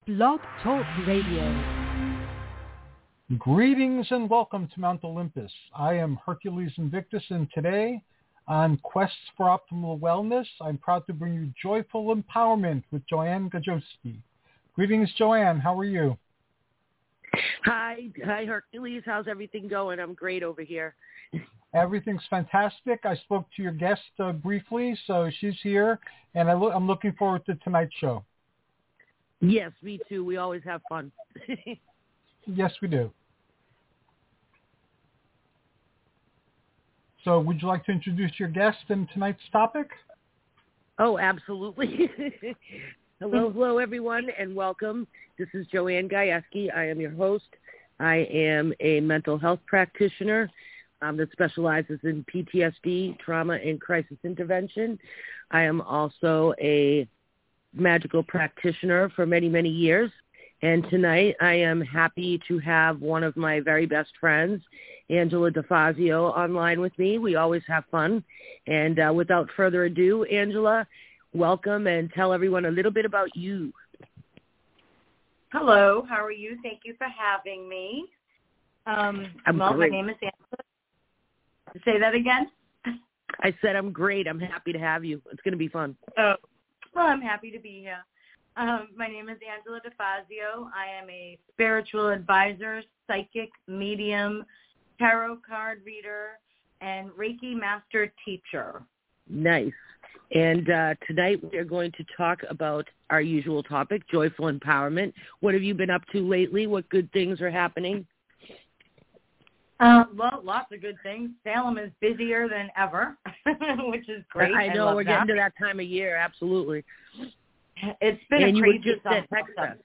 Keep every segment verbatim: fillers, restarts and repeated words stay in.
Blog Talk Radio. Greetings and welcome to Mount Olympus. I am Hercules Invictus, and today on Quests for Optimal Wellness, I'm proud to bring you Joyful Empowerment with Joanne Gajowski. Greetings, Joanne. How are you? Hi. Hi, Hercules. How's everything going? I'm great over here. Everything's fantastic. I spoke to your guest uh, briefly, so she's here, and I lo- I'm looking forward to tonight's show. Yes, me too. We always have fun. Yes, we do. So would you like to introduce your guest and tonight's topic? Oh, absolutely. Hello, hello, everyone, and welcome. This is Joanne Gajewski. I am your host. I am a mental health practitioner um, that specializes in P T S D, trauma, and crisis intervention. I am also a magical practitioner for many, many years. And tonight I am happy to have one of my very best friends, Angela DeFazio, online with me. We always have fun. And uh, without further ado, Angela, welcome and tell everyone a little bit about you. Hello, how are you? Thank you for having me. Um, I'm well, great. my name is Angela. Say that again? I said I'm great. I'm happy to have you. It's going to be fun. Oh, well, I'm happy to be here. Um, my name is Angela DeFazio. I am a spiritual advisor, psychic, medium, tarot card reader, and Reiki master teacher. Nice. And uh, tonight we are going to talk about our usual topic, joyful empowerment. What have you been up to lately? What good things are happening? Uh, well, lots of good things. Salem is busier than ever, which is great. I know. I we're that. getting to that time of year. Absolutely. It's been and a you crazy were just summer. at Texas.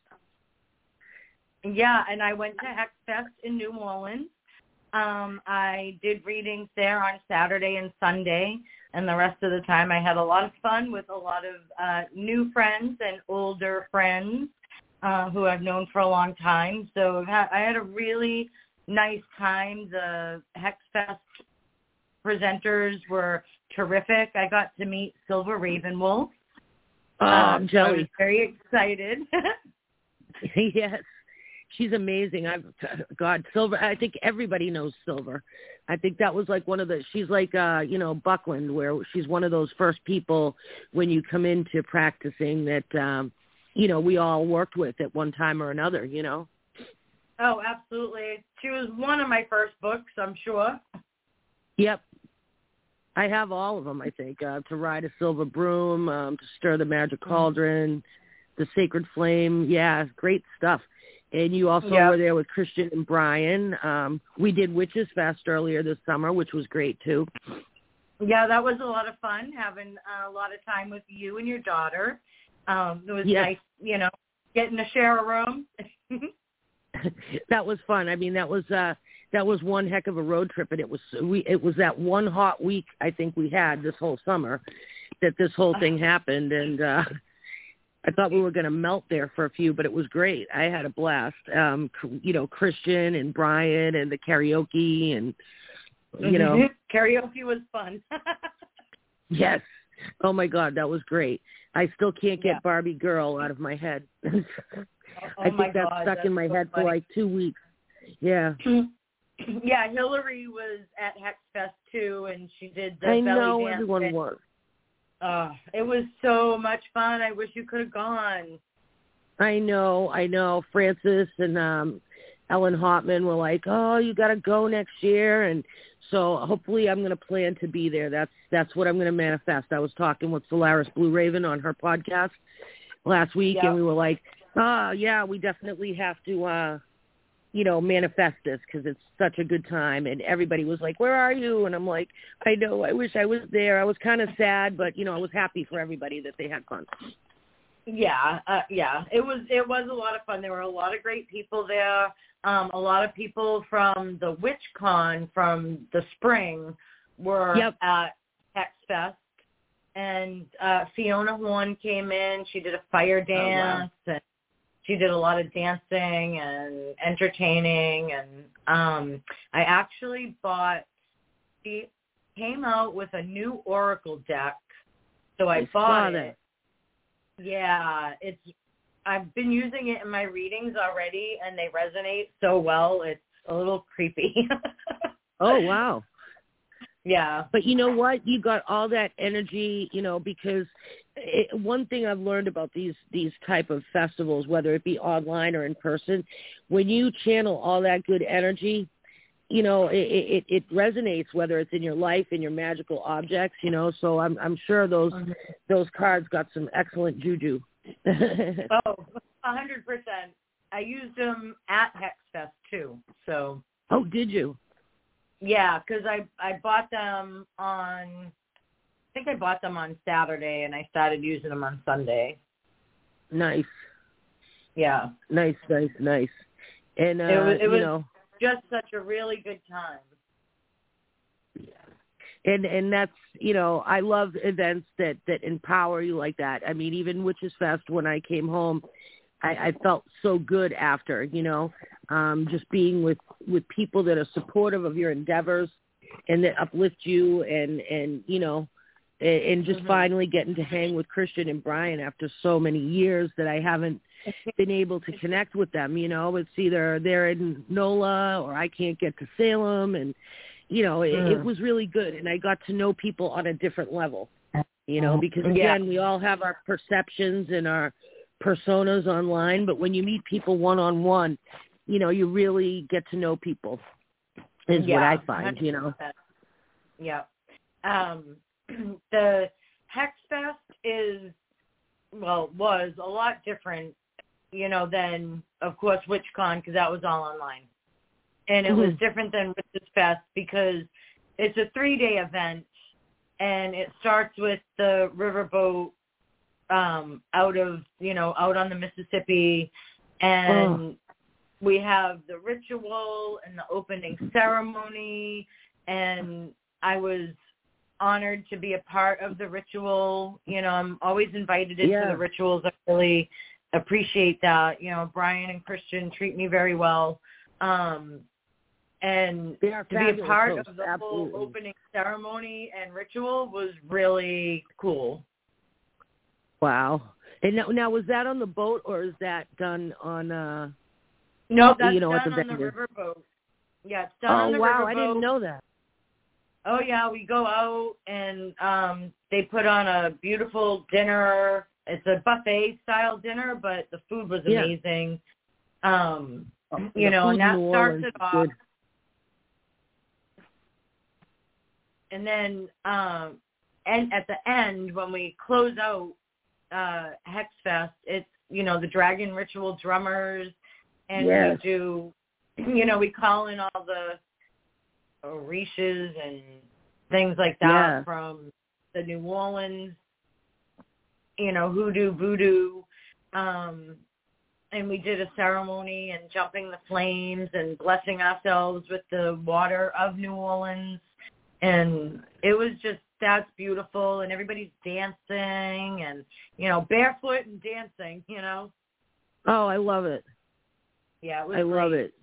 Yeah, and I went to Hex Fest in New Orleans. Um, I did readings there on Saturday and Sunday, and the rest of the time I had a lot of fun with a lot of uh, new friends and older friends uh, who I've known for a long time. So I had a really nice time. The Hex Fest presenters were terrific. I got to meet Silver Ravenwolf. Oh, I'm um, jelly. So I was very excited. Yes, she's amazing. I've God, Silver. I think everybody knows Silver. I think that was like one of the. She's like, uh, you know, Buckland, where she's one of those first people when you come into practicing that, um, you know, we all worked with at one time or another. You know. Oh, absolutely. She was one of my first books, I'm sure. Yep. I have all of them, I think. Uh, to Ride a Silver Broom, um, To Stir the Magic Cauldron, The Sacred Flame. Yeah, great stuff. And you also yep. were there with Christian and Brian. Um, we did Witches Fest earlier this summer, which was great, too. Yeah, that was a lot of fun, having uh, a lot of time with you and your daughter. Um, it was yes. nice, you know, getting to share a room. That was fun. I mean, that was uh, that was one heck of a road trip, and it was we it was that one hot week I think we had this whole summer that this whole thing happened, and uh, I thought we were going to melt there for a few, but it was great. I had a blast. Um, you know, Christian and Brian and the karaoke, and you know, karaoke was fun. Yes. Oh my God, that was great. I still can't get yeah. Barbie Girl out of my head. Oh, I think my that's God, stuck that's in my so head funny. for like two weeks. Yeah. Yeah, Hillary was at Hex Fest too, and she did the I belly know dance everyone thing. was. Uh, it was so much fun. I wish you could have gone. I know, I know. Francis and um, Ellen Hotman were like, "Oh, you got to go next year," and so hopefully I'm going to plan to be there. That's that's what I'm going to manifest. I was talking with Solaris Blue Raven on her podcast last week, Yep. and we were like, "Oh, yeah, we definitely have to, uh, you know, manifest this because it's such a good time." And everybody was like, "Where are you?" And I'm like, "I know. I wish I was there." I was kind of sad, but you know, I was happy for everybody that they had fun. Yeah, uh, yeah, it was it was a lot of fun. There were a lot of great people there. Um, a lot of people from the WitchCon from the spring were Yep. at Hex Fest, and uh, Fiona Horn came in. She did a fire dance, oh, wow. and she did a lot of dancing and entertaining. And um, I actually bought. She came out with a new Oracle deck, so I, I bought saw it. that. Yeah, it's I've been using it in my readings already, and they resonate so well. It's a little creepy. Oh, wow. Yeah. But you know what? You got all that energy, you know, because it, one thing I've learned about these, these type of festivals, whether it be online or in person, when you channel all that good energy, you know, it, it, it resonates, whether it's in your life, in your magical objects, you know, so I'm, I'm sure those, mm-hmm. those cards got some excellent juju. Oh, a hundred percent. I used them at HexFest too. So. Oh, did you? Yeah, because I I bought them on. I think I bought them on Saturday, and I started using them on Sunday. Nice. Yeah. Nice, nice, nice. And uh, it was, it you was know, just such a really good time. And and that's, you know, I love events that, that empower you like that. I mean, even Witches Fest, when I came home, I, I felt so good after, you know, um, just being with, with people that are supportive of your endeavors and that uplift you and, and you know, and, and just mm-hmm. finally getting to hang with Christian and Brian after so many years that I haven't been able to connect with them. You know, it's either they're in NOLA or I can't get to Salem, and you know, it, mm. it was really good, and I got to know people on a different level, you know, because, again, yeah. we all have our perceptions and our personas online, but when you meet people one-on-one, you know, you really get to know people is yeah, what I find, one hundred percent. You know. Yeah. Um, the HexFest is, well, was a lot different, you know, than, of course, WitchCon, because that was all online. And it mm-hmm. was different than Witches Fest because it's a three-day event, and it starts with the riverboat um, out of, you know, out on the Mississippi, and oh. we have the ritual and the opening ceremony, and I was honored to be a part of the ritual. You know, I'm always invited into yeah. the rituals. I really appreciate that. You know, Brian and Christian treat me very well. Um, and to be a part hosts. of the Absolutely. whole opening ceremony and ritual was really cool. Wow. And now, now was that on the boat, or is that done on, uh, no, that's you know, done at the on venue? the riverboat. Yeah, it's done oh, on the wow, riverboat. I didn't know that. Oh, yeah, we go out, and um, they put on a beautiful dinner. It's a buffet-style dinner, but the food was amazing. Yeah. Um, you the know, and that starts it off. Good. And then um, and at the end, when we close out uh, HexFest, it's, you know, the Dragon Ritual drummers, and yes. we do, you know, we call in all the Orishas and things like that yeah. from the New Orleans, you know, hoodoo, voodoo, um, and we did a ceremony and jumping the flames and blessing ourselves with the water of New Orleans. And it was just, that's beautiful. And everybody's dancing and, you know, barefoot and dancing, you know. Oh, I love it. Yeah, it was I great. love it.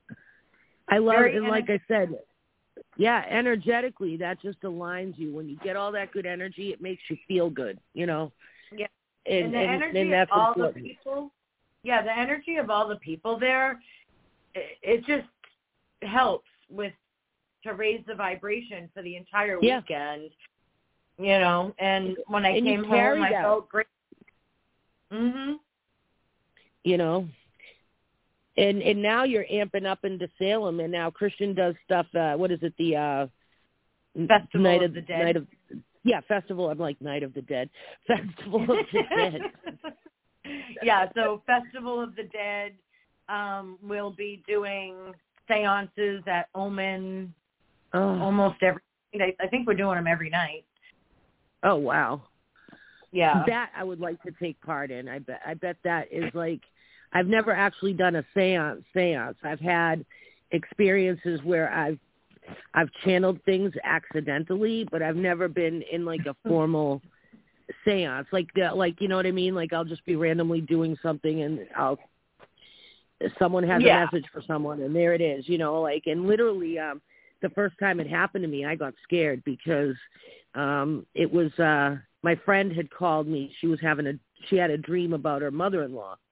I love Very it. And like I said, yeah, energetically, that just aligns you. When you get all that good energy, it makes you feel good, you know. Yeah. And, and the and, energy and that's of all important. the people, yeah, the energy of all the people there, it, it just helps with, to raise the vibration for the entire yeah. weekend, you know. And when I and came home, I felt great. Mm-hmm. You know. And and now you're amping up into Salem, and now Christian does stuff. Uh, what is it? The uh, Festival Night of of the Dead. Night of, yeah, Festival. I'm like Night of the Dead. Festival of the Dead. Yeah, so Festival of the Dead. Um, we'll be doing seances at Omen oh. almost every. I think we're doing them every night. Oh wow. Yeah. That I would like to take part in. I bet. I bet that is like. I've never actually done a seance. Seance. I've had experiences where I've I've channeled things accidentally, but I've never been in like a formal seance. Like the, like you know what I mean? Like I'll just be randomly doing something, and I'll someone has yeah. a message for someone, and there it is. You know, like and literally, um, the first time it happened to me, I got scared because um, it was uh, my friend had called me. She was having a she had a dream about her mother-in-law.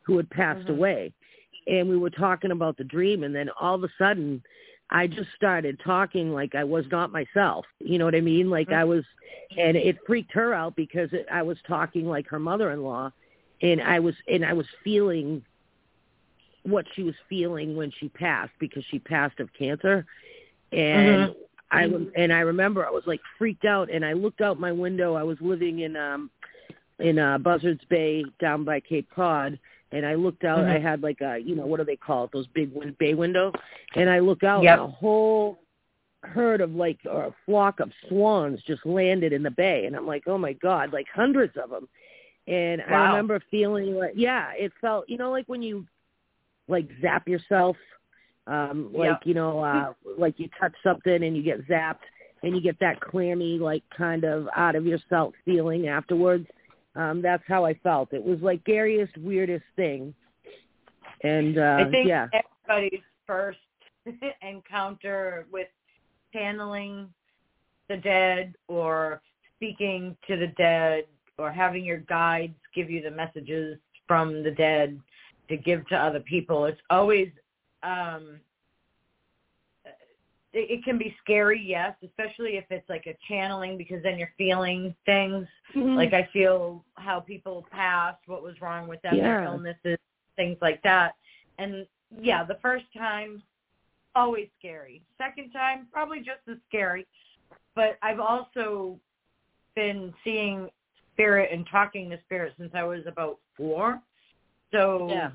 who had passed mm-hmm. away. And we were talking about the dream, and then all of a sudden I just started talking like I was not myself. You know what I mean? Like I was, and it freaked her out because it, I was talking like her mother-in-law, and I was, and I was feeling what she was feeling when she passed, because she passed of cancer. And mm-hmm. I was, and I remember I was like freaked out, and I looked out my window. I was living in, um, in uh, Buzzards Bay down by Cape Cod. And I looked out, mm-hmm. I had like a, you know, what do they call it, those big win- bay windows? And I look out, yep. and a whole herd of like, or a flock of swans just landed in the bay. And I'm like, oh my God, like hundreds of them. And wow. I remember feeling like, yeah, it felt, you know, like when you like zap yourself, um, like, yep. you know, uh, like you touch something and you get zapped and you get that clammy, like kind of out of yourself feeling afterwards. Um, that's how I felt. It was like scariest, weirdest thing. And, uh, I think yeah. everybody's first encounter with channeling the dead or speaking to the dead or having your guides give you the messages from the dead to give to other people, it's always, um, it, it can be scary, yes, especially if it's like a channeling, because then you're feeling things. Mm-hmm. Like I feel how people passed, what was wrong with them, yeah. their illnesses, things like that. And yeah, the first time, always scary. Second time, probably just as scary. But I've also been seeing spirit and talking to spirit since I was about four. So yeah.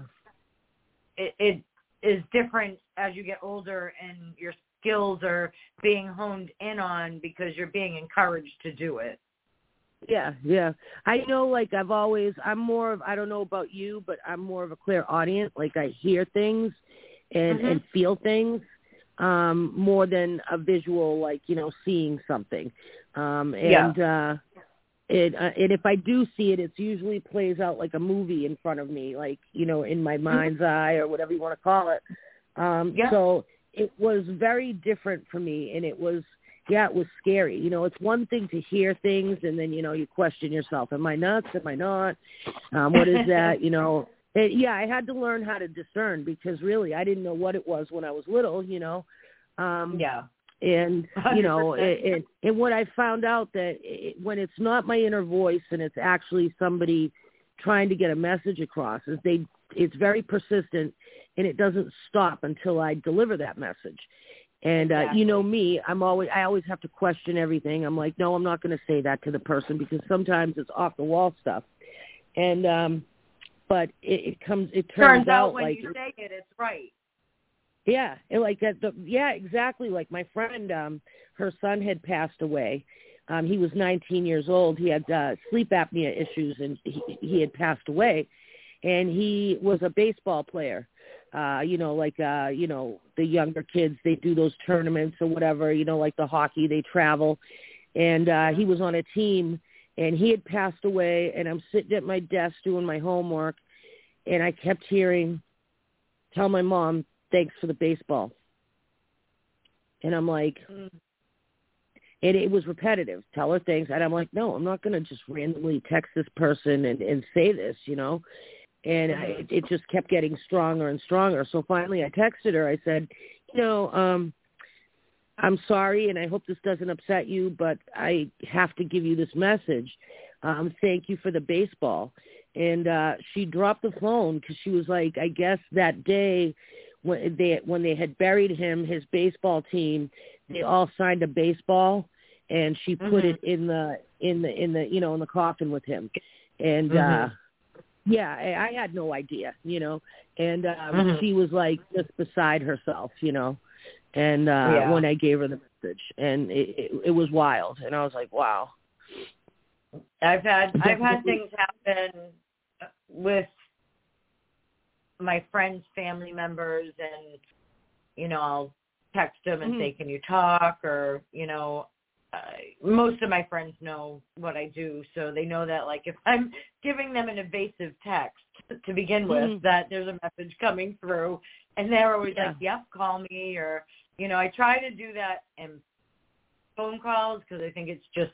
it, it is different as you get older and your skills are being honed in on because you're being encouraged to do it. Yeah, yeah. I know, like, I've always, I'm more of, I don't know about you, but I'm more of a clairaudient. Like, I hear things and, mm-hmm. and feel things um, more than a visual, like, you know, seeing something. Um, and, yeah. uh, it, uh, and if I do see it, it usually plays out like a movie in front of me, like, you know, in my mind's mm-hmm. eye or whatever you want to call it. Um, yeah. So it was very different for me, and it was, yeah, it was scary. You know, it's one thing to hear things, and then, you know, you question yourself. Am I nuts? Am I not? Um, what is that? You know, it, yeah, I had to learn how to discern, because really I didn't know what it was when I was little, you know. Um, yeah. And, you know, it, it, and what I found out that it, when it's not my inner voice and it's actually somebody trying to get a message across, is they, it's very persistent, and it doesn't stop until I deliver that message. And, exactly. uh, you know me, I'm always, I always have to question everything. I'm like, no, I'm not going to say that to the person, because sometimes it's off the wall stuff. And, um, but it, it comes, it turns, turns out, out when like, you say it, it's right. Yeah. It, like that. The, yeah, exactly. Like my friend, um, her son had passed away. Um, he was nineteen years old. He had, uh, sleep apnea issues, and he, he had passed away, and he was a baseball player. Uh, you know, like, uh, you know, the younger kids, they do those tournaments or whatever, you know, like the hockey, they travel. And uh, he was on a team, and he had passed away, and I'm sitting at my desk doing my homework, and I kept hearing, tell my mom, thanks for the baseball. And I'm like, mm. and it was repetitive, tell her thanks. And I'm like, no, I'm not going to just randomly text this person and, and say this, you know. And I, it just kept getting stronger and stronger. So finally I texted her. I said, you know, um, I'm sorry, and I hope this doesn't upset you, but I have to give you this message. Um, thank you for the baseball. And uh, she dropped the phone because she was like, I guess that day when they when they had buried him, his baseball team, they all signed a baseball, and she put mm-hmm. it in the in the in the you know in the coffin with him. And mm-hmm. uh Yeah, I, I had no idea, you know, and um, mm-hmm. she was like just beside herself, you know, and uh, yeah. when I gave her the message, and it, it, it was wild, and I was like, wow. I've had I've had things happen with my friends' family members, and you know, I'll text them and mm-hmm. say, "Can you talk?" Or you know. Uh, most of my friends know what I do, so they know that, like, if I'm giving them an evasive text to begin with, mm-hmm. that there's a message coming through, and they're always yeah. like, yep, call me, or, you know, I try to do that in phone calls because I think it's just,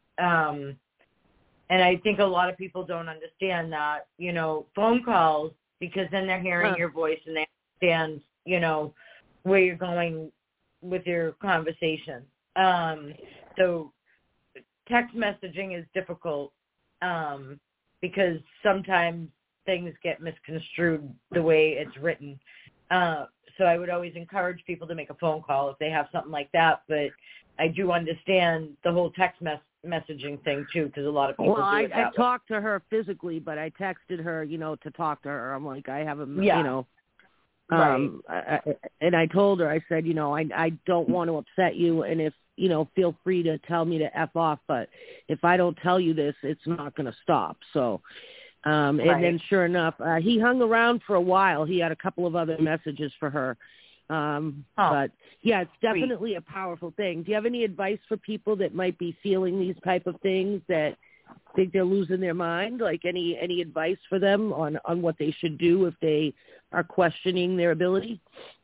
um, and I think a lot of people don't understand that, you know, phone calls because then they're hearing Huh. your voice and they understand, you know, where you're going with your conversation. Um, so text messaging is difficult um, because sometimes things get misconstrued the way it's written. Uh, so I would always encourage people to make a phone call if they have something like that. But I do understand the whole text mes- messaging thing, too, because a lot of people Well, do I, it that I way. talked to her physically, but I texted her, you know, to talk to her. I'm like, I have a, Yeah. you know, um, I, I, and I told her, I said, you know, I, I don't want to upset you, and if, you know, feel free to tell me to F off, but if I don't tell you this, it's not going to stop. So, um, and Right. then sure enough, uh, he hung around for a while. He had a couple of other messages for her. Um, Oh, but yeah, it's definitely a powerful thing. Do you have any advice for people that might be feeling these type of things, that think they're losing their mind? Like any, any advice for them on, on what they should do if they are questioning their ability?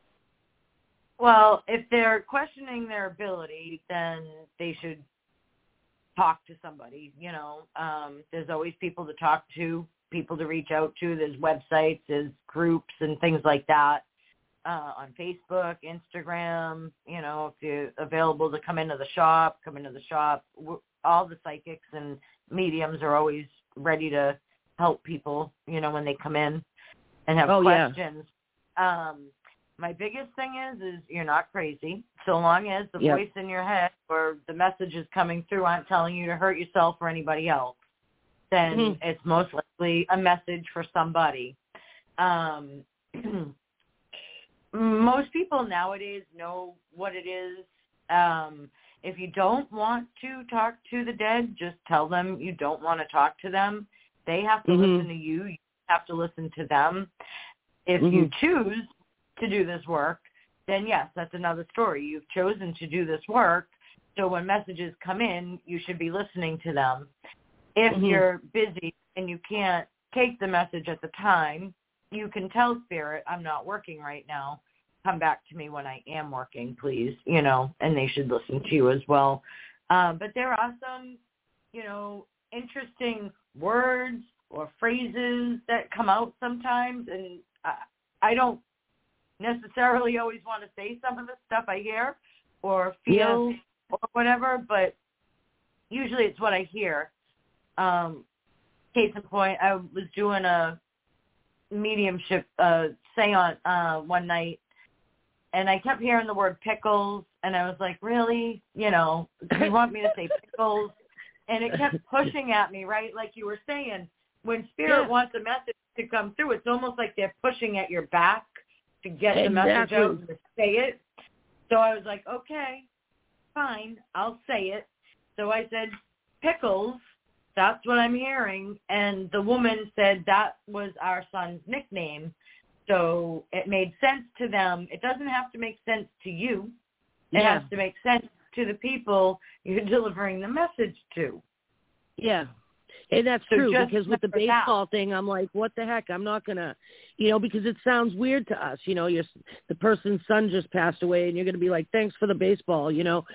Well, if they're questioning their ability, then they should talk to somebody. You know, um, there's always people to talk to, people to reach out to. There's websites, there's groups and things like that uh, on Facebook, Instagram. You know, if you're available to come into the shop, come into the shop. All the psychics and mediums are always ready to help people, you know, when they come in and have Oh, yeah. questions. Um, my biggest thing is, is you're not crazy. So long as the Yep. voice in your head or the messages coming through aren't telling you to hurt yourself or anybody else, then Mhm. it's most likely a message for somebody. Um, most people nowadays know what it is. Um, if you don't want to talk to the dead, just tell them you don't want to talk to them. They have to Mhm. listen to you. You have to listen to them. If you Mhm. choose to do this work, then yes, that's another story. You've chosen to do this work, so when messages come in, you should be listening to them. If Mhm. you're busy and you can't take the message at the time, you can tell Spirit, I'm not working right now. Come back to me when I am working, please, you know, and they should listen to you as well. Um, but there are some, you know, interesting words or phrases that come out sometimes, and I, I don't necessarily always want to say some of the stuff I hear or feel Yeah. or whatever, but usually it's what I hear. Um, case in point, I was doing a mediumship uh, seance uh, one night, and I kept hearing the word pickles, and I was like, really? You know, do you want me to say pickles? And it kept pushing at me, right? Like you were saying, when Spirit Yeah. wants a message to come through, it's almost like they're pushing at your back to get the message Exactly. out and to say it. So I was like, okay, fine, I'll say it. So I said, pickles, that's what I'm hearing. And the woman said that was our son's nickname. So it made sense to them. It doesn't have to make sense to you. It Yeah. has to make sense to the people you're delivering the message to. Yeah. And that's So true, just because with the remember that. baseball thing, I'm like, what the heck? I'm not going to, you know, because it sounds weird to us. You know, you're, the person's son just passed away, and you're going to be like, thanks for the baseball, you know.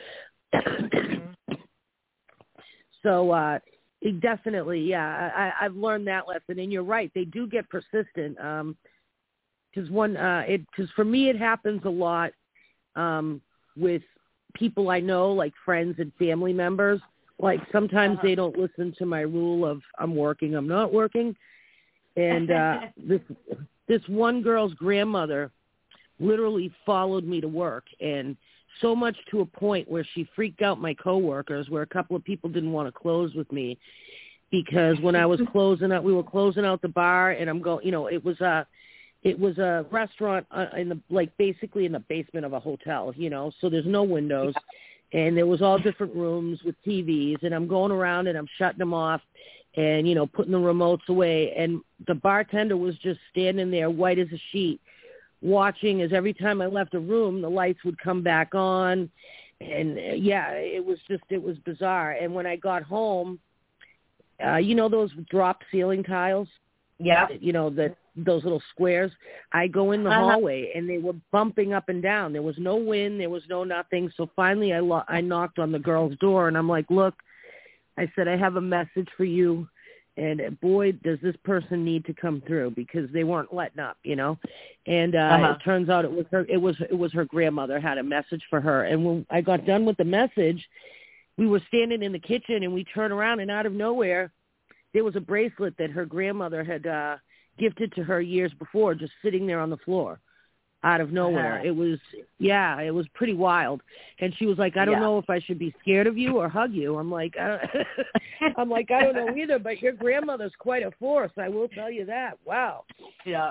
So uh, it definitely, yeah, I, I've learned that lesson. And you're right. They do get persistent. Um, because one, uh, it, because for me, it happens a lot um, with people I know, like friends and family members. Like sometimes Uh-huh. they don't listen to my rule of I'm working, I'm not working. And uh, this this one girl's grandmother literally followed me to work, and so much to a point where she freaked out my coworkers, where a couple of people didn't want to close with me because when I was closing out, we were closing out the bar, and I'm going, you know, it was a it was a restaurant uh, in the like basically in the basement of a hotel, you know, so there's no windows. And there was all different rooms with T Vs, and I'm going around and I'm shutting them off and, you know, putting the remotes away. And the bartender was just standing there white as a sheet watching as every time I left a room, the lights would come back on. And, uh, yeah, it was just, it was bizarre. And when I got home, uh, you know those drop ceiling tiles? Yeah. You know, the those little squares. I go in the Uh-huh. hallway, and they were bumping up and down. There was no wind. There was no nothing. So finally I, lo- I knocked on the girl's door, and I'm like, look, I said, I have a message for you. and boy, does this person need to come through because they weren't letting up, you know. And uh, uh-huh. it turns out it was her. It was it was her grandmother had a message for her. And when I got done with the message, we were standing in the kitchen, and we turned around, and out of nowhere, there was a bracelet that her grandmother had uh, gifted to her years before, just sitting there on the floor. Out of nowhere. Uh-huh. It was, yeah, it was pretty wild. And she was like, I don't yeah. know if I should be scared of you or hug you. I'm like, I don't, I'm like, I don't know either, but your grandmother's quite a force. I will tell you that. Wow. Yeah.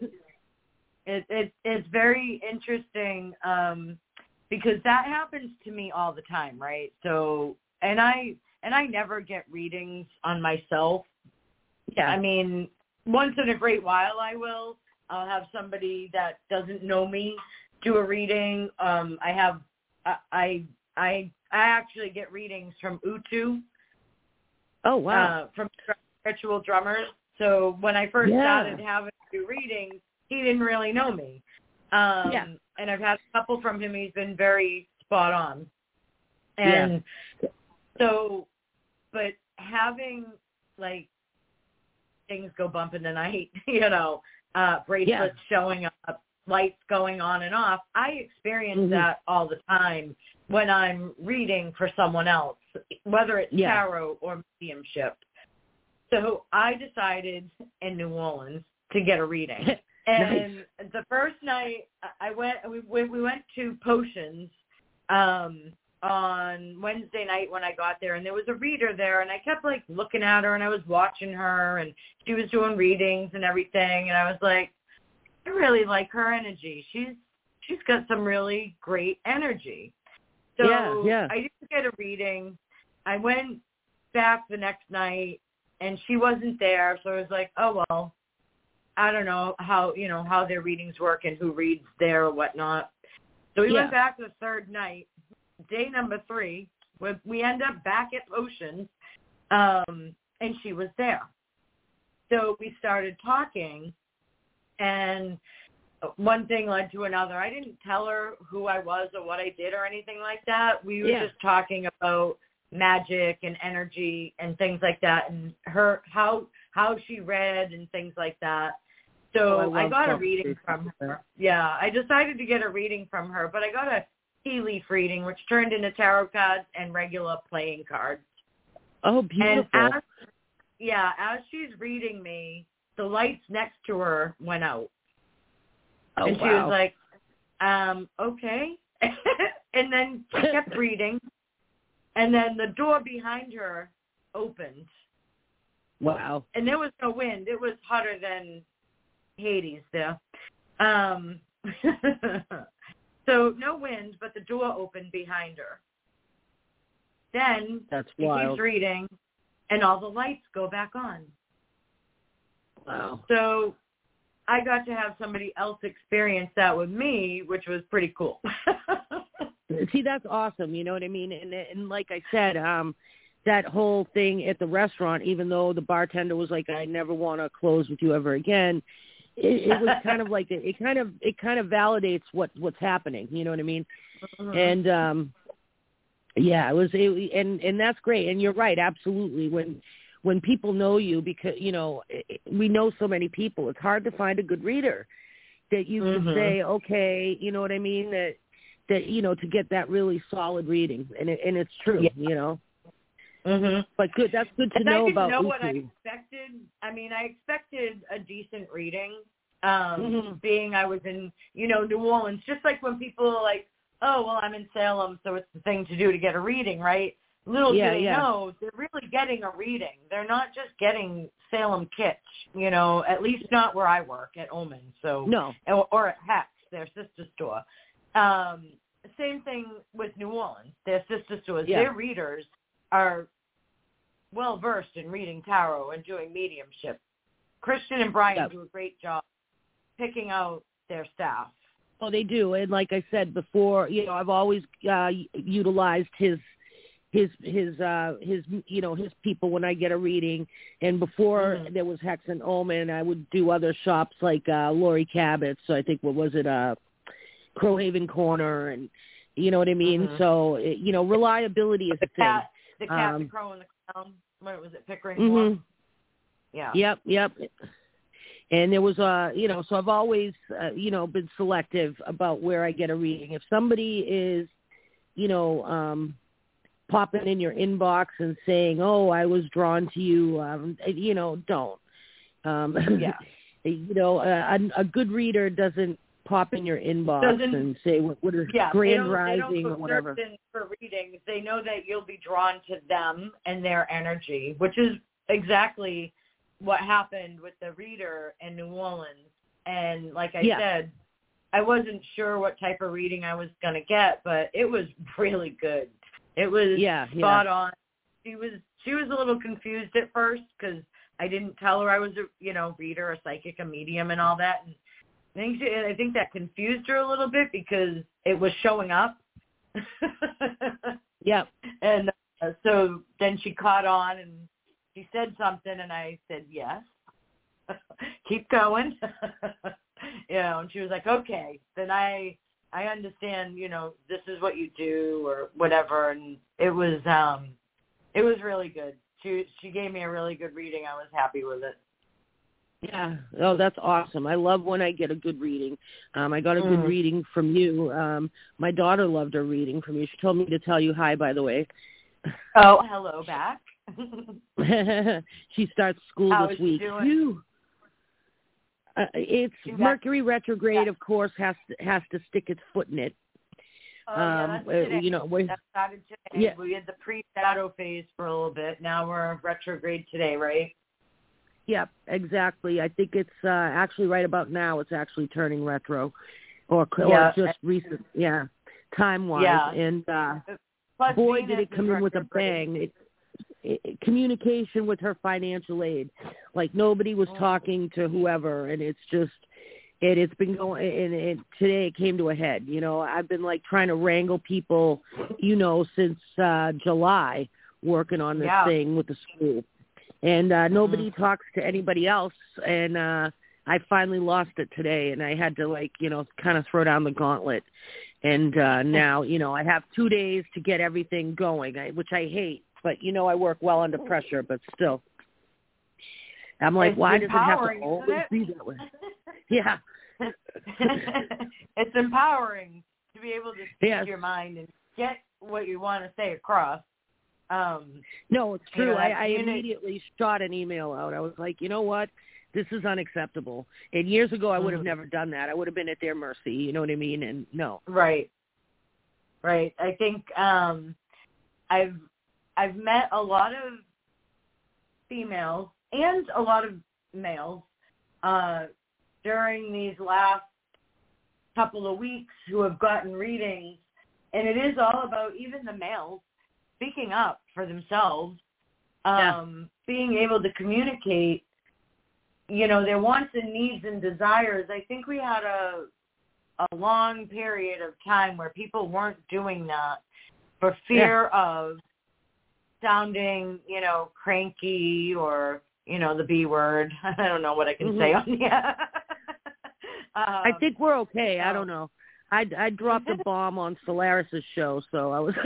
it, it, it's very interesting um, because that happens to me all the time, right? So, and I, and I never get readings on myself. Yeah. I mean, once in a great while I will. I'll have somebody that doesn't know me do a reading. Um, I have, I, I, I actually get readings from Utu. Oh, wow. Uh, from Ritual Drummers. So when I first yeah. started having to do readings, he didn't really know me. Um, yeah. And I've had a couple from him. He's been very spot on. And yeah. so, but having like things go bump in the night, you know, Uh, bracelets yeah. showing up, lights going on and off. I experience mm-hmm. that all the time when I'm reading for someone else, whether it's yeah. tarot or mediumship. So I decided in New Orleans to get a reading. And nice. The first night I went, we, we went to Potions um, on Wednesday night when I got there, and there was a reader there, and I kept like looking at her, and I was watching her, and she was doing readings and everything, and I was like, I really like her energy. She's she's got some really great energy. So yeah, yeah. I didn't get a reading. I went back the next night, and she wasn't there, so I was like, oh well, I don't know how you know how their readings work and who reads there or whatnot. So we yeah. went back the third night. Day number three, we, we end up back at Oceans, um, and she was there. So we started talking, and one thing led to another. I didn't tell her who I was or what I did or anything like that. We were yeah. just talking about magic and energy and things like that, and her how how she read and things like that. So oh, I, I got a reading from her. Yeah, I decided to get a reading from her, but I got a tea leaf reading, which turned into tarot cards and regular playing cards. Oh, beautiful. And as, yeah, as she's reading me, the lights next to her went out. Oh, and she wow. was like, um, okay. And then she kept reading. And then the door behind her opened. Wow. And there was no wind. It was hotter than Hades there. Um, so no wind, but the door opened behind her. Then That's she wild. keeps reading, and all the lights go back on. Wow. So I got to have somebody else experience that with me, which was pretty cool. See, that's awesome. You know what I mean? And, and like I said, um, that whole thing at the restaurant, even though the bartender was like, I never want to close with you ever again, it, it was kind of like, it, it kind of, it kind of validates what, what's happening. You know what I mean? Mm-hmm. And, um, yeah, it was, it, and, and that's great. And you're right. Absolutely. When, when people know you, because, you know, it, we know so many people, it's hard to find a good reader that you mm-hmm. can say, okay, you know what I mean? That, that, you know, to get that really solid reading. And it, and it's true, yeah. you know? Mm-hmm. But good, that's good to and know I didn't about know Utu. what I expected. I mean, I expected a decent reading, um, mm-hmm. being I was in, you know, New Orleans. Just like when people are like, oh, well, I'm in Salem, so it's the thing to do to get a reading, right? Little Yeah, do they yeah. know, they're really getting a reading. They're not just getting Salem kitsch, you know, at least not where I work at Omen. So No. Or, or at Hex, their sister store. Um, same thing with New Orleans, their sister stores. Yeah. Their readers are well-versed in reading tarot and doing mediumship. Christian and Brian Yep. do a great job picking out their staff. Oh, they do. And like I said before, you know, I've always uh, utilized his, his, his, uh, his, you know, his people when I get a reading. And before mm-hmm. there was Hex and Omen, I would do other shops like uh, Lori Cabot. So I think, what was it, uh, Crowhaven Corner, and you know what I mean? Mm-hmm. So, it, you know, reliability is the a thing. cat, the cat, um, the crow, and the clown. What was it, Pickering mm-hmm. One? Yeah. Yep, yep. And there was a, you know, so I've always, uh, you know, been selective about where I get a reading. If somebody is, you know, um, popping in your inbox and saying, "Oh, I was drawn to you," um, you know, don't. Um, yeah. You know, a, a good reader doesn't pop in your inbox Doesn't, and say what, what is yeah, Grand they Rising they don't or whatever. in for readings. They know that you'll be drawn to them and their energy, which is exactly what happened with the reader in New Orleans. And like I yeah. said, I wasn't sure what type of reading I was going to get, but it was really good. It was yeah, spot yeah. on. She was she was a little confused at first because I didn't tell her I was a you know reader, a psychic, a medium, and all that. And I think she, I think that confused her a little bit because it was showing up. Yep. And uh, so then she caught on and she said something, and I said yes. Keep going. You know, and she was like, okay, then I I understand, you know, this is what you do or whatever. And it was um it was really good. She she gave me a really good reading. I was happy with it. Yeah. Oh, that's awesome. I love when I get a good reading. Um, I got a Mm. good reading from you. Um, my daughter loved her reading from you. She told me to tell you hi, by the way. Oh, hello back. She starts school How this is she week. doing? Phew. Uh, it's She's Mercury got, retrograde, yeah. of course, has to, has to stick its foot in it. Oh, yeah, Um, that's uh, today. you know, we're, That started today. yeah. We had the pre-shadow phase for a little bit. Now we're retrograde today, right? Yep, exactly. I think it's uh, actually right about now. It's actually turning retro, or, Yeah. or just recent. Yeah, time wise. Yeah. And uh, Plus boy, Venus did it come is in with a retrograde. bang! It, it, communication with her financial aid, like nobody was Mm. talking to whoever, and it's just. It, it's been going, and it, today it came to a head. You know, I've been like trying to wrangle people, you know, since uh, July, working on this Yeah. thing with the school. And uh, nobody Mm-hmm. talks to anybody else. And uh, I finally lost it today, and I had to, like, you know, kind of throw down the gauntlet. And uh, now, you know, I have two days to get everything going, I, which I hate. But, you know, I work well under pressure, but still. I'm like, It's why does it have empowering, to isn't always it? be that way? Yeah. It's empowering to be able to speak Yes. your mind and get what you want to say across. Um, No, it's you true. know, I, that I communi- immediately shot an email out. I was like, you know what? This is unacceptable. And years ago, I would have Mhm. never done that. I would have been at their mercy. You know what I mean? And no. Right. Right. I think um, I've I've met a lot of females and a lot of males uh, during these last couple of weeks who have gotten readings, and it is all about even the males speaking up for themselves, um, Yeah. being able to communicate, you know, their wants and needs and desires. I think we had a a long period of time where people weren't doing that for fear yeah. of sounding, you know, cranky or, you know, the B word. I don't know what I can mm-hmm. say on here. um, I think we're okay. So. I don't know. I, I dropped a bomb on Solaris's show, so I was...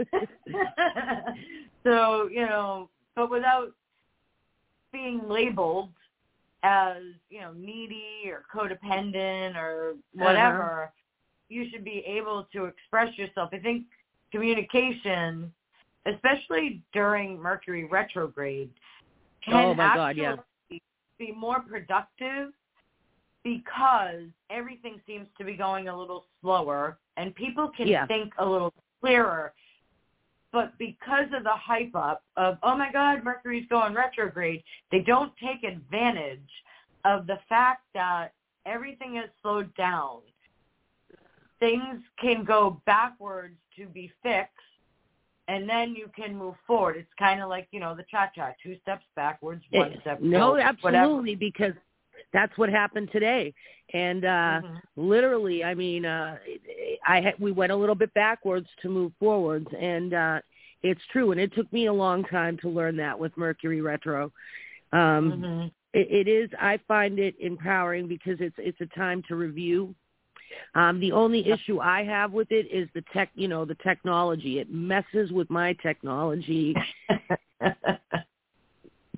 So, you know, but without being labeled as, you know, needy or codependent or whatever, uh-huh. you should be able to express yourself. I think communication, especially during Mercury retrograde, can oh my actually God, yeah. be more productive because everything seems to be going a little slower and people can yeah. think a little clearer. But because of the hype up of, oh, my God, Mercury's going retrograde, they don't take advantage of the fact that everything has slowed down. Things can go backwards to be fixed, and then you can move forward. It's kind of like, you know, the cha-cha, two steps backwards, one it, step no, forward. No, absolutely, whatever. Because that's what happened today. And uh, mm-hmm. literally, I mean, uh, I had, we went a little bit backwards to move forwards, and uh, it's true. And it took me a long time to learn that with Mercury retro. Um, mm-hmm. it, it is. I find it empowering because it's it's a time to review. Um, the only issue I have with it is the tech. You know, the technology. It messes with my technology.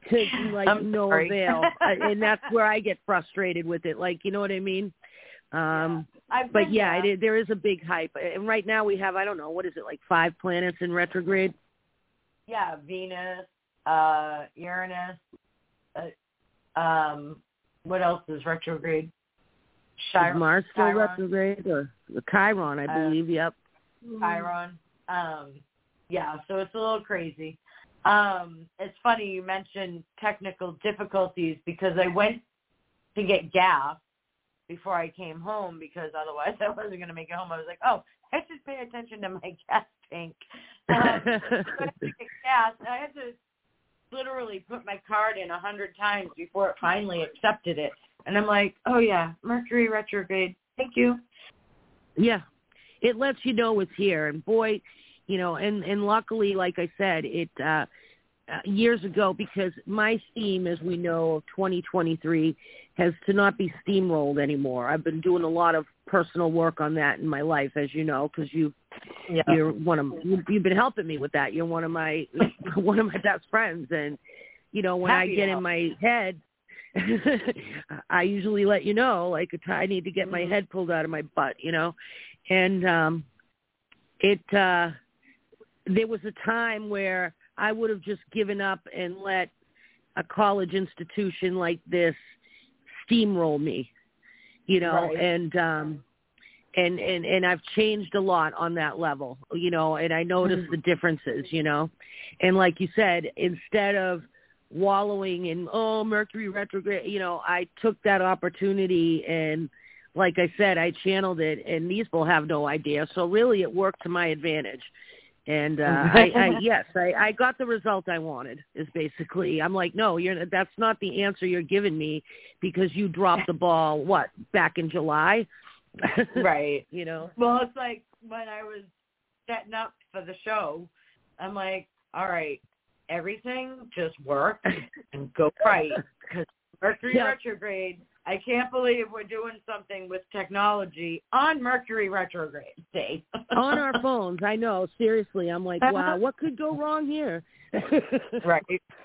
to like I'm no sorry. avail. And that's where I get frustrated with it. Like, you know what I mean? Um, yeah. but yeah, there. it, there is a big hype. And right now we have, I don't know, what is it, like five planets in retrograde? Yeah, Venus, uh, Uranus, uh, um, what else is retrograde? Chiron, is Mars still Chiron, retrograde? Or Chiron, I believe, uh, yep. Chiron. Um, yeah, so it's a little crazy. Um, it's funny you mentioned technical difficulties because I went to get gas before I came home because otherwise I wasn't going to make it home. I was like, oh, I should pay attention to my gas tank. Um, so I had to get gas. I had to literally put my card in a hundred times before it finally accepted it. And I'm like, oh, yeah, Mercury retrograde. Thank you. Yeah, it lets you know it's here. And, boy, you know, and, and luckily, like I said, it uh, uh, years ago, because my theme, as we know, of twenty twenty-three has to not be steamrolled anymore. I've been doing a lot of personal work on that in my life, as you know, because you, Yeah. you're one of you, you've been helping me with that. You're one of my one of my best friends, and you know when Happy I get to in my head, I usually let you know, like I need to get my head pulled out of my butt, you know, and um, it. Uh, there was a time where I would have just given up and let a college institution like this steamroll me, you know, Right. and, um, and, and, and I've changed a lot on that level, you know, and I noticed Mm-hmm. the differences, you know, and like you said, instead of wallowing in, oh, Mercury retrograde, you know, I took that opportunity and like I said, I channeled it, and these people have no idea. So really it worked to my advantage. And uh, I, I, yes, I, I got the result I wanted. Is basically, I'm like, no, you're. That's not the answer you're giving me because you dropped the ball. What, back in July? Right. You know. Well, it's like when I was setting up for the show, I'm like, all right, everything just work and go right because Mercury Yep. retrograde. I can't believe we're doing something with technology on Mercury retrograde day. On our phones, I know. Seriously, I'm like, wow, what could go wrong here? Right.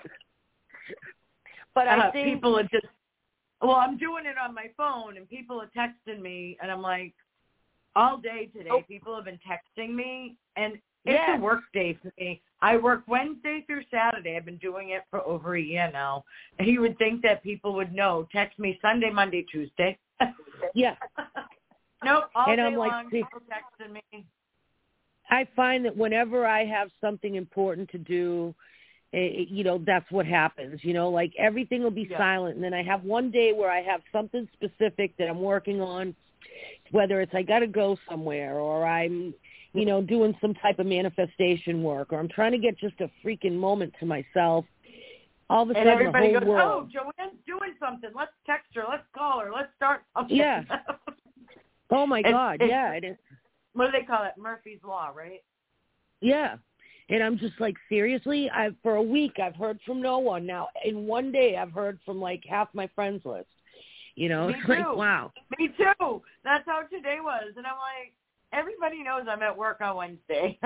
But I uh, think people are just, well, I'm doing it on my phone, and people are texting me, and I'm like, all day today, Oh. people have been texting me, and it's Yes. a work day for me. I work Wednesday through Saturday. I've been doing it for over a year now. And you would think that people would know. Text me Sunday, Monday, Tuesday. yeah. Nope, all And day I'm like, long, see- people texting me. I find that whenever I have something important to do, it, you know, that's what happens. You know, like everything will be Yeah. silent. And then I have one day where I have something specific that I'm working on, whether it's I got to go somewhere or I'm, you know, doing some type of manifestation work or I'm trying to get just a freaking moment to myself. All of a And sudden everybody the goes, whole world. oh, Joanne's doing something. Let's text her. Let's call her. Let's start something. Yeah. Oh, my It's- God. it's- yeah. It is. What do they call it? Murphy's Law, right? Yeah. And I'm just like, seriously, I've for a week I've heard from no one. Now, in one day I've heard from like half my friends list. You know, Me it's too. like, wow. Me too. That's how today was. And I'm like, everybody knows I'm at work on Wednesday.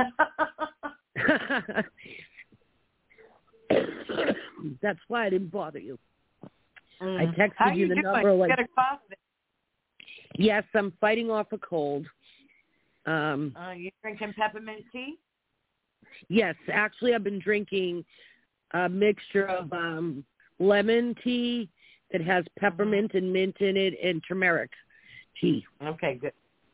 That's why I didn't bother you. Mm. I texted How you you the doing? number. You Like, got a cough? yes, I'm fighting off a cold. Um, Uh, you drinking peppermint tea? yes, actually, I've been drinking a mixture of um, lemon tea that has peppermint and mint in it, and turmeric tea. Okay, good.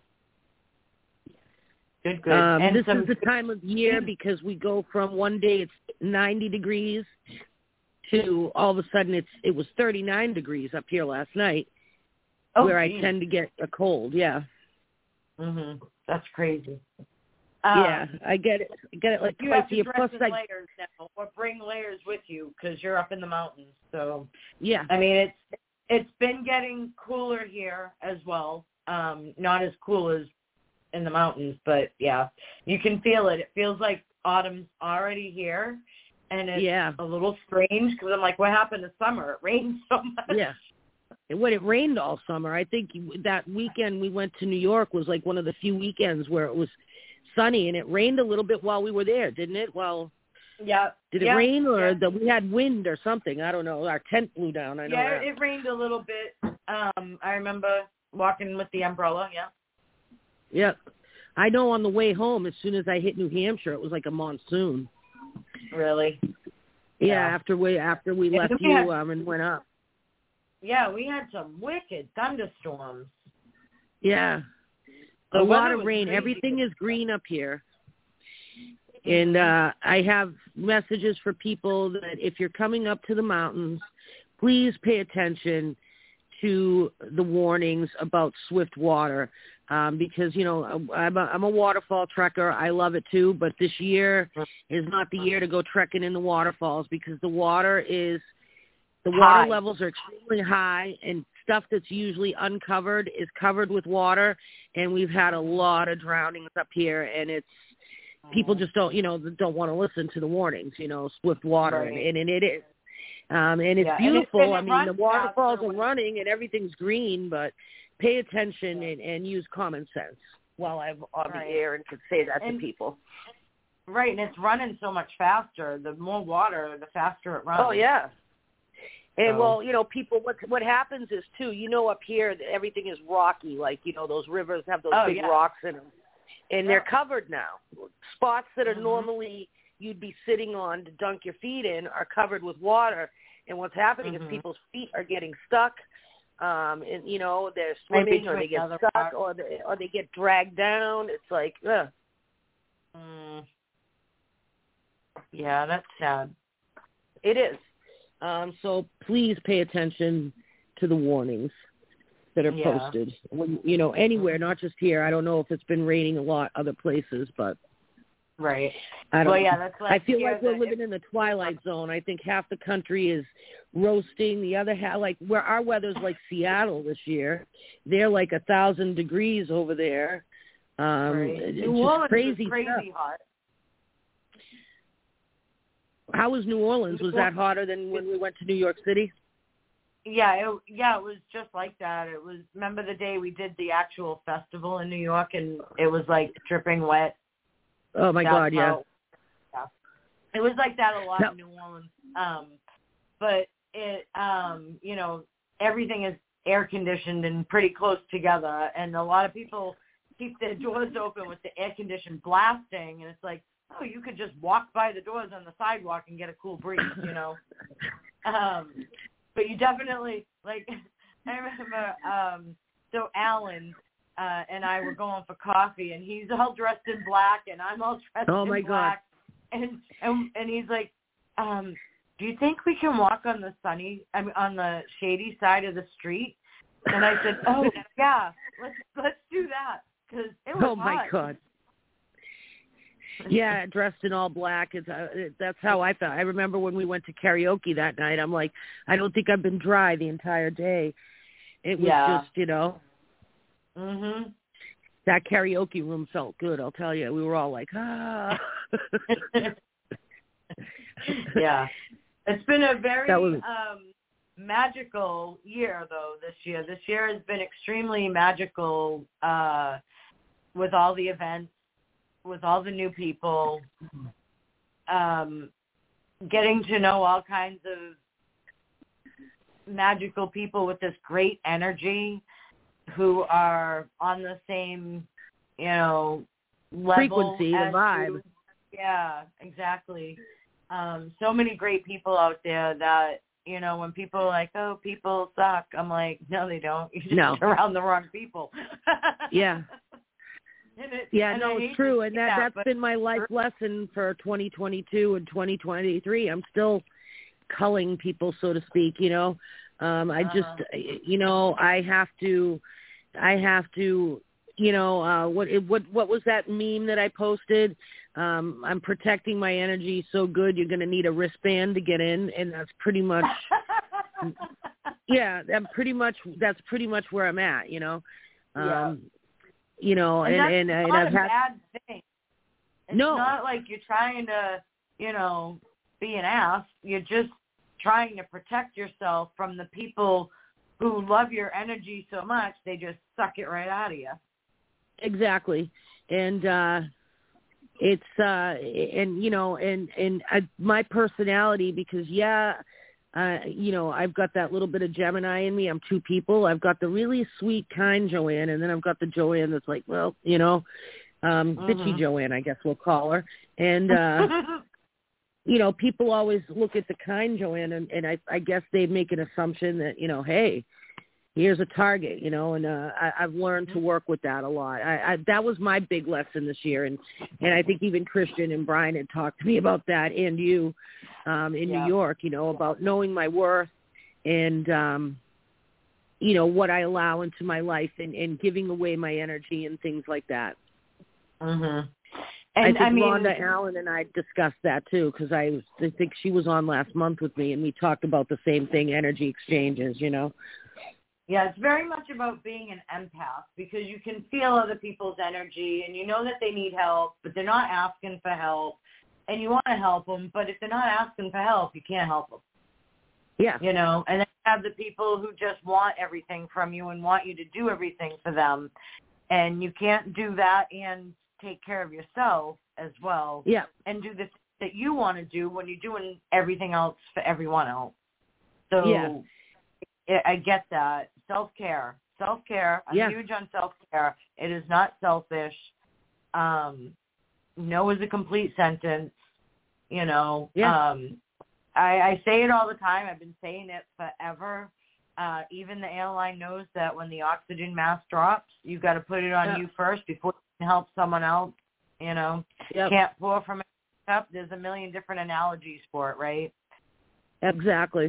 Good, good. Um, and this some, is the time of year because we go from one day it's ninety degrees to all of a sudden it's it was thirty-nine degrees up here last night, oh, where I geez. tend to get a cold. Yeah, Mhm. That's crazy. Um, yeah, I get it. I get it like you twice have a to year. dress Plus, in I layers now, or bring layers with you because you're up in the mountains. So, yeah, I mean, it's it's been getting cooler here as well. Um, not as cool as in the mountains, but yeah, you can feel it. It feels like autumn's already here, and it's yeah, a little strange because I'm like, what happened to summer? It rained so much. yeah. And when it rained all summer, I think that weekend we went to New York was like one of the few weekends where it was sunny, and it rained a little bit while we were there, didn't it? Well, Yeah. Did it yeah, rain or yeah. the, we had wind or something? I don't know. Our tent blew down. I know Yeah, that. it rained a little bit. Um, I remember walking with the umbrella. Yeah. Yep. I know on the way home, as soon as I hit New Hampshire, it was like a monsoon. Really? Yeah, Yeah. after we after we Yeah, left we you had- um, and went up. Yeah, we had some wicked thunderstorms. Yeah. The a lot weather of was rain. crazy. Everything is green up here. And uh, I have messages for people that if you're coming up to the mountains, please pay attention to the warnings about swift water. Um, because, you know, I'm a, I'm a waterfall trekker. I love it too. But this year is not the year to go trekking in the waterfalls because the water is, the water High. levels are extremely high and stuff that's usually uncovered is covered with water. And we've had a lot of drownings up here and it's, people just don't, you know, don't want to listen to the warnings, you know, swift water. Right. And, and it is. Um, and it's Yeah, and beautiful. it- and it I mean, the runs waterfalls faster are when- running and everything's green, but pay attention Yeah. and, and use common sense while I'm on Right. the air and can say that And- to people. Right, and it's running so much faster. The more water, the faster it runs. Oh, yeah. And, So- well, you know, people, what what happens is, too, you know, up here, that everything is rocky. Like, you know, those rivers have those Oh, big yeah. rocks in them. And they're Yeah. covered now. Spots that are Mhm. normally you'd be sitting on to dunk your feet in are covered with water. And what's happening Mhm. is people's feet are getting stuck. Um, and, you know, they're Right swimming or between they get other stuck rocks. or they, or they get dragged down. It's like, ugh. Mm. Yeah, that's sad. It is. Um, so please pay attention to the warnings that are Yeah. posted. When, you know, anywhere, not just here. I don't know if it's been raining a lot other places, but Right. I don't Well, yeah, know. that's like I feel here like we're that living in the twilight zone. I think half the country is roasting. The other half, like where our weather's like Seattle this year, they're like a thousand degrees over there. Um, Right. It's New just Orleans crazy, is crazy stuff. hot. How was New Orleans? Was that hotter than when we went to New York City? Yeah, it, yeah, it was just like that. It was. Remember the day we did the actual festival in New York, and it was like dripping wet. Oh my That's God, yeah. how- yeah. It was like that a lot No. in New Orleans. Um, but it, um, you know, everything is air conditioned and pretty close together, and a lot of people keep their doors open with the air conditioned blasting, and it's like, oh, you could just walk by the doors on the sidewalk and get a cool breeze, you know. um, but you definitely, like, I remember, um, so Alan uh, and I were going for coffee, and he's all dressed in black, and I'm all dressed Oh, in my God. black. And, and and he's like, um, do you think we can walk on the sunny, I mean, on the shady side of the street? And I said, oh, yeah, let's let's do that, because it was Oh my hot. God. Yeah, dressed in all black. It's, uh, it, that's how I felt. I remember when we went to karaoke that night. I'm like, I don't think I've been dry the entire day. It was Yeah. just, you know, Mhm. that karaoke room felt good. I'll tell you. We were all like, ah. Yeah. It's been a very That was- um, magical year, though, this year. This year has been extremely magical uh, with all the events, with all the new people, um, getting to know all kinds of magical people with this great energy who are on the same, you know, level Frequency, the as vibe. you. Yeah, exactly. Um, so many great people out there that, you know, when people are like, oh, people suck, I'm like, no, they don't. You're just No. around the wrong people. Yeah. And it, Yeah, and no, I it's hate true. to And say that, that's but been my life lesson for twenty twenty-two and twenty twenty-three. I'm still culling people, so to speak, you know. Um, I just, Uh-huh. you know, I have to, I have to, you know, uh, what, what, what was that meme that I posted? Um, I'm protecting my energy so good, you're going to need a wristband to get in. And that's pretty much, yeah, I'm pretty much, that's pretty much where I'm at, you know. Um, Yeah. You know, and, and, that's and, and, not I've a had, bad thing. It's No. not like you're trying to, you know, be an ass. You're just trying to protect yourself from the people who love your energy so much, they just suck it right out of you. Exactly. And, uh, it's, uh, and, you know, and, and I, my personality, because, yeah, uh, you know, I've got that little bit of Gemini in me. I'm two people. I've got the really sweet, kind Joanne, and then I've got the Joanne that's like, well, you know, um, mm-hmm. bitchy Joanne, I guess we'll call her. And, uh, you know, people always look at the kind Joanne, and, and I, I guess they make an assumption that, you know, hey, here's a target, you know, and uh, I, I've learned to work with that a lot. I, I, that was my big lesson this year, and, and I think even Christian and Brian had talked to me about that, and you um, in yeah. New York, you know, about knowing my worth and, um, you know, what I allow into my life and, and giving away my energy and things like that. Mm-hmm. And I think I mean, Rhonda Allen and I discussed that, too, because I, I think she was on last month with me, and we talked about the same thing, energy exchanges, you know. Yeah, it's very much about being an empath, because you can feel other people's energy and you know that they need help, but they're not asking for help, and you want to help them, but if they're not asking for help, you can't help them. Yeah. You know, and then you have the people who just want everything from you and want you to do everything for them, and you can't do that and take care of yourself as well. Yeah. And do the things that you want to do when you're doing everything else for everyone else. So yeah. I get that. Self-care. Self-care. I'm yeah. huge on self-care. It is not selfish. Um, no is a complete sentence. You know, yeah. um, I, I say it all the time. I've been saying it forever. Uh, even the airline knows that when the oxygen mask drops, you've got to put it on yeah. you first before you can help someone else. You know, yep. can't pour from a cup. There's a million different analogies for it, right? Exactly.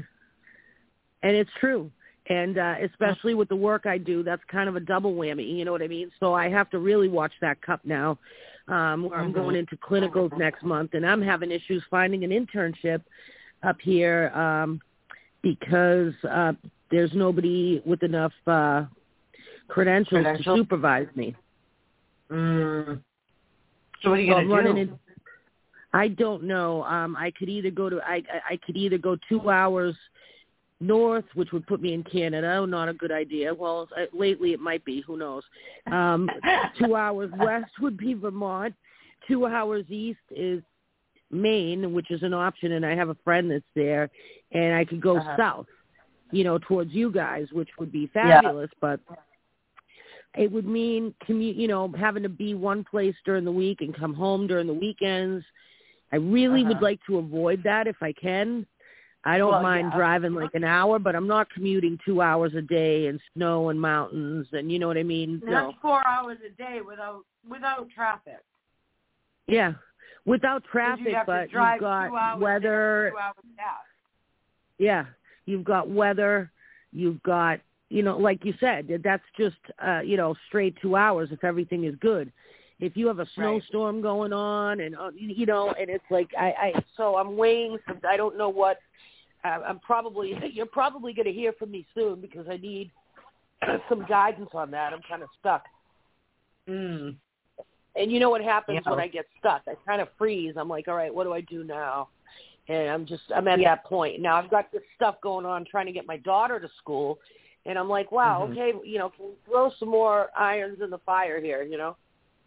And it's true. And uh, especially with the work I do, that's kind of a double whammy, you know what I mean? So I have to really watch that cup now, um, where I'm going into clinicals next month, and I'm having issues finding an internship up here um, because uh, there's nobody with enough uh, credentials, credentials to supervise me. Mm. So what are you so going to do? In, I don't know. Um, I could either go to I I could either go two hours north, which would put me in Canada. Not a good idea. Well, lately it might be. Who knows? Um, two hours west would be Vermont. Two hours east is Maine, which is an option, and I have a friend that's there, and I could go uh-huh. south, you know, towards you guys, which would be fabulous, yeah. but it would mean, commu- you know, having to be one place during the week and come home during the weekends. I really uh-huh. would like to avoid that if I can. I don't well, mind yeah. driving like an hour, but I'm not commuting two hours a day in snow and mountains, and you know what I mean? And no. That's four hours a day without without traffic. Yeah, without traffic, you but you've got weather. Two hours back. Yeah, you've got weather. You've got, you know, like you said, that's just, uh, you know, straight two hours if everything is good. If you have a snowstorm right. going on and, uh, you know, and it's like, I, I so I'm weighing, some, I don't know what, uh, I'm probably, you're probably going to hear from me soon because I need some guidance on that. I'm kind of stuck. Mm. And you know what happens yeah. when I get stuck? I kind of freeze. I'm like, all right, what do I do now? And I'm just, I'm at yeah. that point. Now I've got this stuff going on trying to get my daughter to school. And I'm like, wow, mm-hmm. okay, you know, can we throw some more irons in the fire here, you know?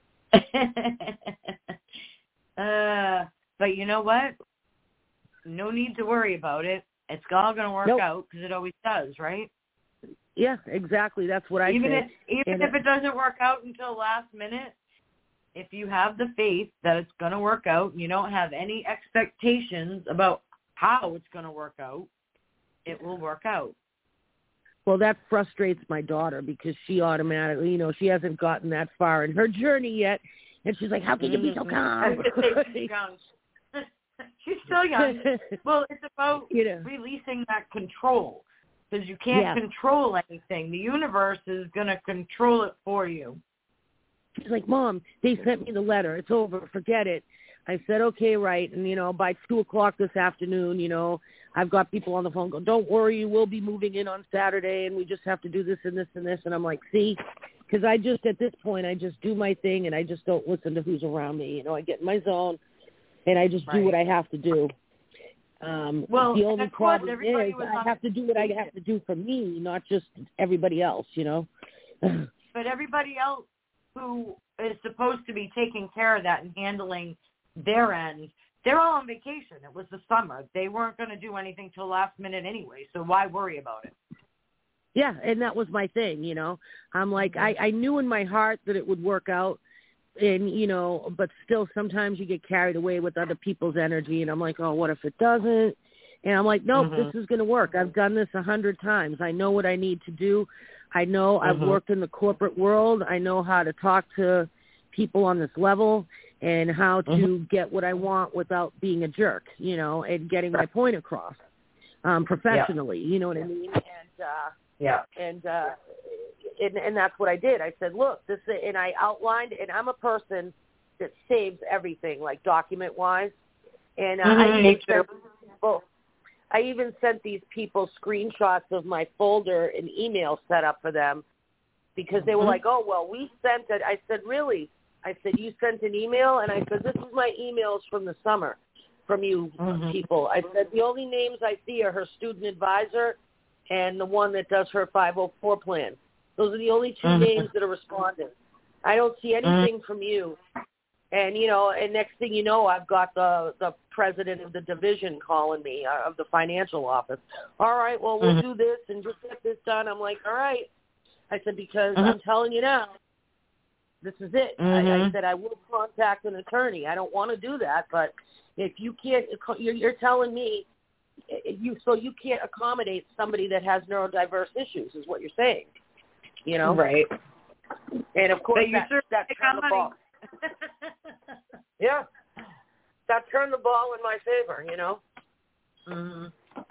uh, but you know what? No need to worry about it. It's all going to work nope. out because it always does, right? Yeah, exactly. That's what I even think. If, even and if it doesn't work out until last minute, if you have the faith that it's going to work out and you don't have any expectations about how it's going to work out, it will work out. Well, that frustrates my daughter because she automatically, you know, she hasn't gotten that far in her journey yet. And she's like, how can you be so calm? She's young. She's still young. Well, it's about you know. releasing that control because you can't yeah. control anything. The universe is going to control it for you. She's like, Mom, they sent me the letter. It's over. Forget it. I said, okay, right. And, you know, by two o'clock this afternoon, you know, I've got people on the phone go, don't worry, we'll be moving in on Saturday, and we just have to do this and this and this. And I'm like, see, because I just, at this point, I just do my thing, and I just don't listen to who's around me. You know, I get in my zone, and I just right. do what I have to do. Um, well, the only problem is I have to do what I have to do for me, not just everybody else, you know. But everybody else who is supposed to be taking care of that and handling their end, they're all on vacation. It was the summer. They weren't going to do anything till last minute anyway, so why worry about it? Yeah, and that was my thing, you know. I'm like, I, I knew in my heart that it would work out, and, you know, but still sometimes you get carried away with other people's energy, and I'm like, oh, what if it doesn't? And I'm like, nope, mm-hmm. this is going to work. I've done this a hundred times. I know what I need to do. I know mm-hmm. I've worked in the corporate world. I know how to talk to people on this level and how to mm-hmm. get what I want without being a jerk, you know, and getting my point across um, professionally. Yeah. You know what I mean? And uh, yeah, and, uh, and and that's what I did. I said, look, this, and I outlined, and I'm a person that saves everything, like document wise, and uh, mm-hmm. I even sent people, I even sent these people screenshots of my folder and email set up for them because they were mm-hmm. like, oh, well, we sent it. I said, really? I said, you sent an email? And I said, this is my emails from the summer from you mm-hmm. people. I said, the only names I see are her student advisor and the one that does her five oh four plan. Those are the only two mm-hmm. names that are responding. I don't see anything mm-hmm. from you. And, you know, and next thing you know, I've got the, the president of the division calling me, uh, of the financial office. All right, well, we'll mm-hmm. do this and just get this done. I'm like, all right. I said, because mm-hmm. I'm telling you now, this is it. Mm-hmm. I, I said, I will contact an attorney. I don't want to do that, but if you can't, you're, you're telling me, you so you can't accommodate somebody that has neurodiverse issues is what you're saying, you know? Right. And, of course, that, sure that turned the ball. Yeah. That turned the ball in my favor, you know? Mm-hmm.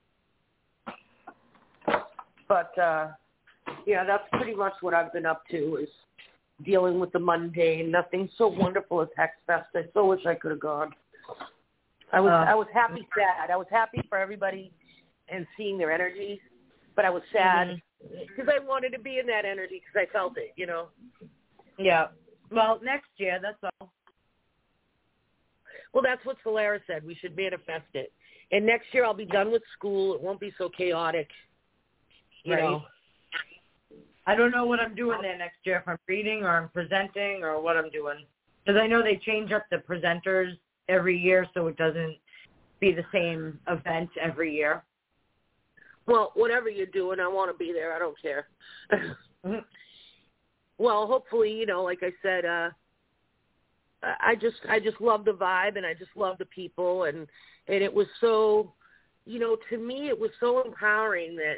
But, uh, yeah, that's pretty much what I've been up to is dealing with the mundane. Nothing so wonderful as HexFest. I so wish I could have gone. I was uh, I was happy, sad. I was happy for everybody and seeing their energy, but I was sad because mm-hmm. I wanted to be in that energy because I felt it, you know? Yeah. Well, next year, that's all. Well, that's what Solera said. We should manifest it. And next year I'll be done with school. It won't be so chaotic, you right. know? I don't know what I'm doing there next year, if I'm reading or I'm presenting or what I'm doing. Because I know they change up the presenters every year so it doesn't be the same event every year. Well, whatever you're doing, I want to be there. I don't care. Mm-hmm. Well, hopefully, you know, like I said, uh, I just I just love the vibe and I just love the people. And, and it was so, you know, to me it was so empowering that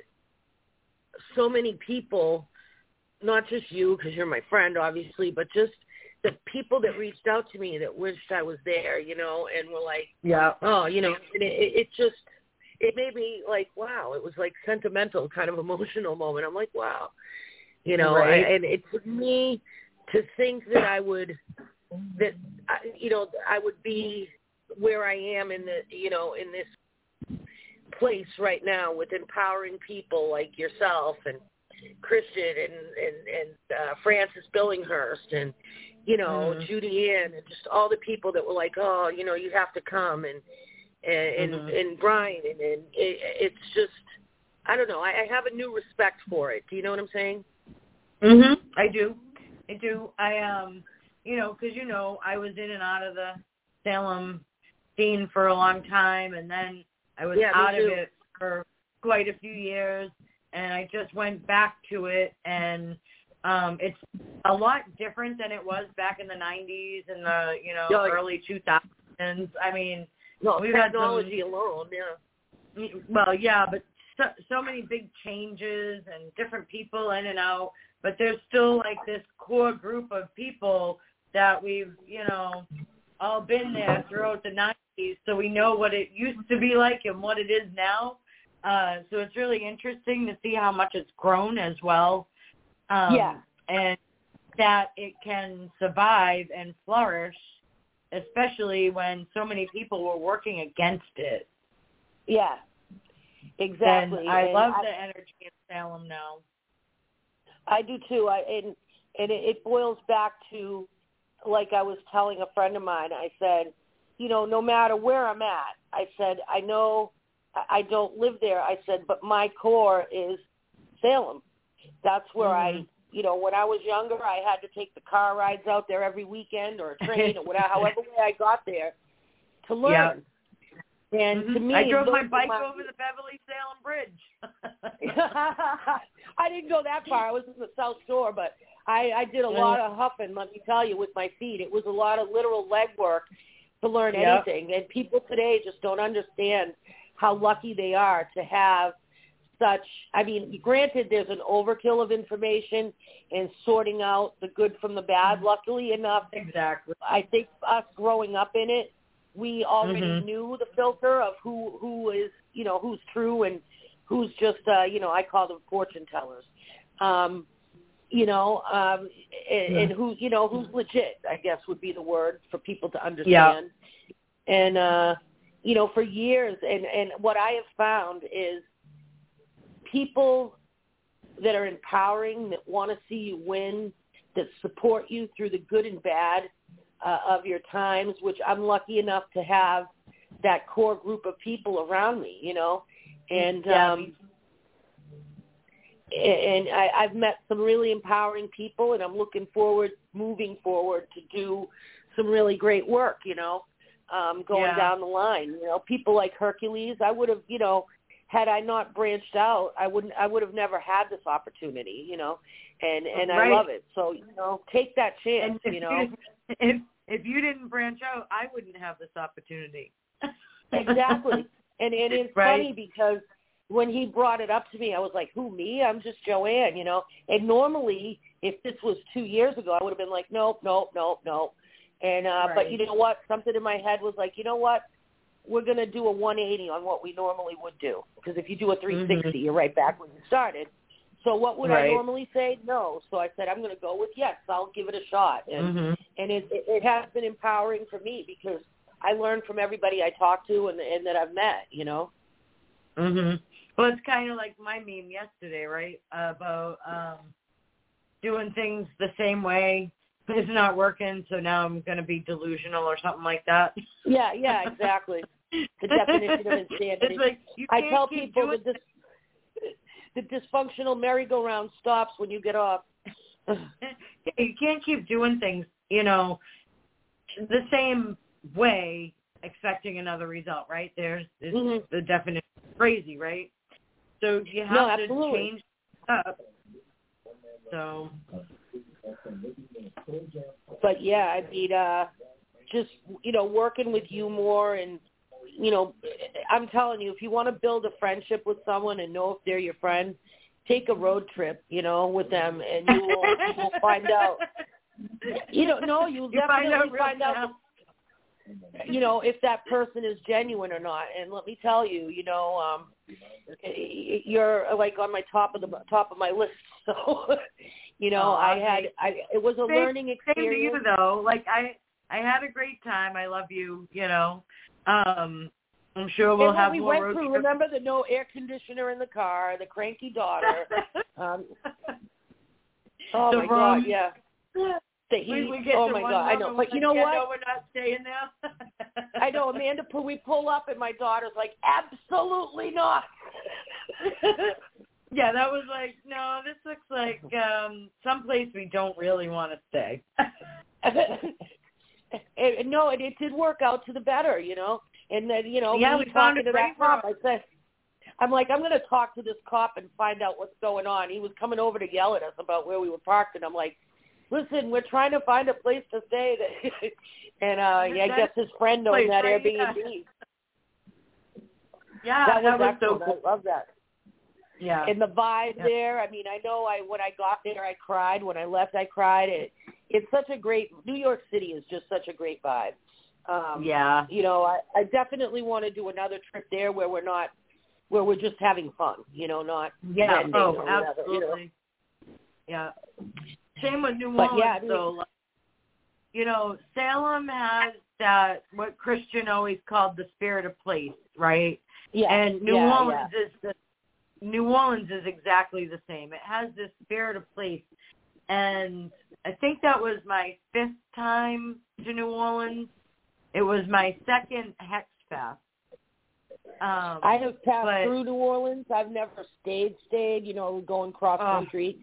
so many people, not just you because you're my friend, obviously, but just the people that reached out to me that wished I was there, you know, and were like, yeah, oh, you know, and it, it just, it made me like, wow, it was like sentimental, kind of emotional moment. I'm like, wow, you know, right. I, and it took me to think that I would, that, I, you know, I would be where I am in the, you know, in this place right now with empowering people like yourself and Christian and, and, and uh, Francis Billinghurst and, you know, mm. Judy Ann and just all the people that were like, oh, you know, you have to come and, and, mm-hmm. and, and Brian and, and it, it's just, I don't know. I, I have a new respect for it. Do you know what I'm saying? Mhm. I do. I do. I, um, you know, because, you know, I was in and out of the Salem scene for a long time, and then I was yeah, out of it for quite a few years, and I just went back to it, and um, it's a lot different than it was back in the nineties and the, you know, yeah, early two thousands. I mean, no, we've technology had some, alone, yeah. Well, yeah, but so, so many big changes and different people in and out, but there's still like this core group of people that we've, you know, all been there throughout the nineties, so we know what it used to be like and what it is now. Uh, so it's really interesting to see how much it's grown as well. Um, yeah. And that it can survive and flourish, especially when so many people were working against it. Yeah, exactly. And I and love I, the energy in Salem now. I do too. I and and it, it boils back to, like I was telling a friend of mine, I said, you know, no matter where I'm at, I said, I know I don't live there. I said, but my core is Salem. That's where mm-hmm. I you know, when I was younger, I had to take the car rides out there every weekend or a train or whatever, however way I got there to learn. Yeah. And mm-hmm. to me, I drove my bike my... over the Beverly Salem Bridge. I didn't go that far. I was in the South Shore, but I, I did a lot of huffing, let me tell you, with my feet. It was a lot of literal leg work to learn yep. anything. And people today just don't understand how lucky they are to have such, I mean, granted, there's an overkill of information and sorting out the good from the bad. Luckily enough, exactly. I think us growing up in it, we already mm-hmm. knew the filter of who, who is, you know, who's true and who's just, uh, you know, I call them fortune tellers, um, you know, um, and, and who, you know, who's legit, I guess would be the word for people to understand. Yeah. And, uh, you know, for years, and, and what I have found is people that are empowering, that want to see you win, that support you through the good and bad uh, of your times, which I'm lucky enough to have that core group of people around me, you know, and yeah. um, and I, I've met some really empowering people, and I'm looking forward, moving forward, to do some really great work, you know, um, going yeah. down the line. You know, people like Hercules, I would have, you know, had I not branched out, I wouldn't, I would have never had this opportunity, you know, and, and right. I love it. So, you know, take that chance, you know. You, if, if you didn't branch out, I wouldn't have this opportunity. Exactly. And, and it's right. funny because when he brought it up to me, I was like, who, me? I'm just Joanne, you know. And normally, if this was two years ago, I would have been like, nope, nope, nope, nope. And, uh, right. but you know what? Something in my head was like, you know what? We're going to do a one eighty on what we normally would do. Because if you do a three sixty, mm-hmm. you're right back when you started. So what would right. I normally say? No. So I said, I'm going to go with yes. I'll give it a shot. And mm-hmm. and it, it, it has been empowering for me because I learn from everybody I talk to and, and that I've met, you know. Mhm. Well, it's kind of like my meme yesterday, right? About um, doing things the same way. It's not working, so now I'm going to be delusional or something like that. Yeah, yeah, exactly. The definition of insanity. It's like, you I can't tell keep people doing... that this, the dysfunctional merry-go-round stops when you get off. You can't keep doing things, you know, the same way, expecting another result, right? There's it's mm-hmm. the definition of crazy, right? So you have no, to absolutely. change up. So, but yeah, I mean, uh, just you know, working with you more, and you know, I'm telling you, if you want to build a friendship with someone and know if they're your friend, take a road trip, you know, with them, and you will you will find out. You don't know. You'll you definitely find out. Find out you know, if that person is genuine or not. And let me tell you, you know, um, you're like on my top of the top of my list. So, you know, oh, I had, I, it was a same, learning experience. Same to you though. Like I, I had a great time. I love you, you know, um, I'm sure we'll and have we more went road through, trips. remember the no air conditioner in the car, the cranky daughter. um, oh the my room. God. Yeah. The heat. We, we get oh to my one God, I know. But you know yeah, what? No, we're not staying there. I know, Amanda. We pull up, and my daughter's like, "Absolutely not." Yeah, that was like, no, this looks like um, someplace we don't really want to stay. and, no, it, it did work out to the better, you know. And then, you know, yeah, me we found talking a to that great cop, room. I said, I'm like, I'm going to talk to this cop and find out what's going on. He was coming over to yell at us about where we were parked, and I'm like, listen, we're trying to find a place to stay. That, and uh, yeah, I guess his friend owned that right, Airbnb. Yeah, yeah that was, that was excellent. so cool. I love that. Yeah. And the vibe yeah. there, I mean, I know I when I got there, I cried. When I left, I cried. It, it's such a great, New York City is just such a great vibe. Um, yeah. You know, I, I definitely want to do another trip there where we're not, where we're just having fun, you know, not yeah. vending Oh, or whatever, absolutely. You know? Yeah. Same with New but Orleans, yeah, I mean, though. Like, you know, Salem has that, what Christian always called the spirit of place, right? Yeah. And New yeah, Orleans yeah. is the New Orleans is exactly the same. It has this spirit of place. And I think that was my fifth time to New Orleans. It was my second Hex Fest. Um, I have passed but, through New Orleans. I've never stayed, stayed, you know, going cross country.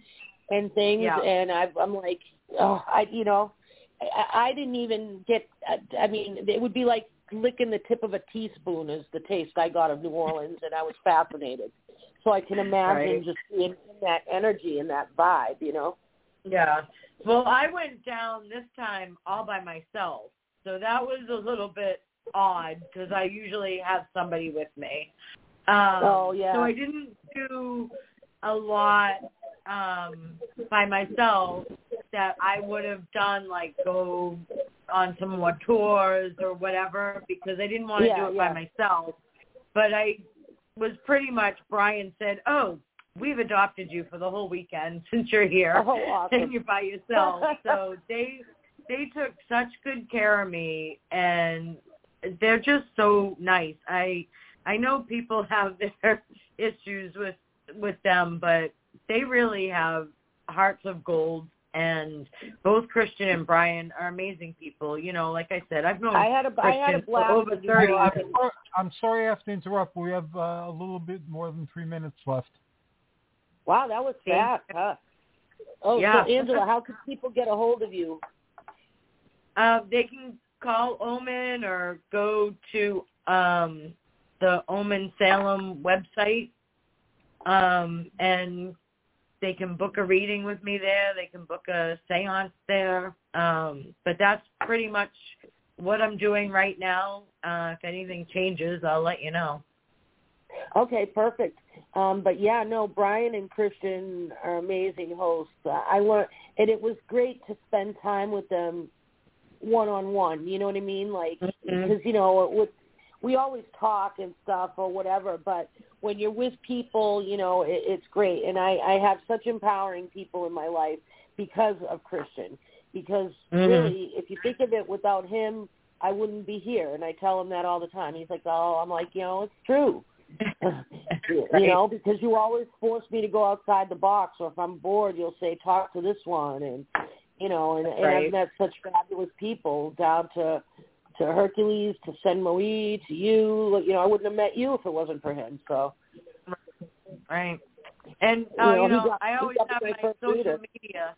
and things, Yeah. and I've, I'm like, oh, I, you know, I, I didn't even get. I mean, it would be like licking the tip of a teaspoon is the taste I got of New Orleans, and I was fascinated. So I can imagine Right. just being in that energy and that vibe, you know. Yeah. Well, I went down this time all by myself, so that was a little bit odd because I usually have somebody with me. Um, Oh, yeah. So I didn't do a lot um, by myself that I would have done, like go on some more tours or whatever, because I didn't want to Yeah, do it yeah. by myself. But I was pretty much, Brian said, oh, we've adopted you for the whole weekend since you're here. Oh, awesome. And you're by yourself. So they they took such good care of me, and they're just so nice. I I know people have their issues with with them, but they really have hearts of gold. And both Christian and Brian are amazing people. You know, like I said, I've known I had a, I had a Christian for blast over with New thirty York. years. I'm, I'm sorry I have to interrupt. We have uh, a little bit more than three minutes left. Wow, that was Thank fast, huh? Oh, Yeah. so Angela, how can people get a hold of you? Uh, they can call Omen or go to um, the Omen Salem website, um, and they can book a reading with me there. They can book a seance there. Um, but that's pretty much what I'm doing right now. Uh, if anything changes, I'll let you know. Okay, perfect. Um, but yeah, no, Brian and Christian are amazing hosts. Uh, I learned, and it was great to spend time with them one on one. You know what I mean? Like, because Mm-hmm. you know, with we always talk and stuff or whatever, but when you're with people, you know, it, it's great. And I, I have such empowering people in my life because of Christian. Because Mm-hmm. really, if you think of it, without him, I wouldn't be here. And I tell him that all the time. He's like, oh, I'm like, you know, it's true. You know, because you always force me to go outside the box, or if I'm bored, you'll say, talk to this one. And, you know, and, and Right. I've met such fabulous people, down to to Hercules, to Sen Marie, to you. You know, I wouldn't have met you if it wasn't for him. So, Right. And, uh, You know, you he know, got- I he always got have my my first social reader. media.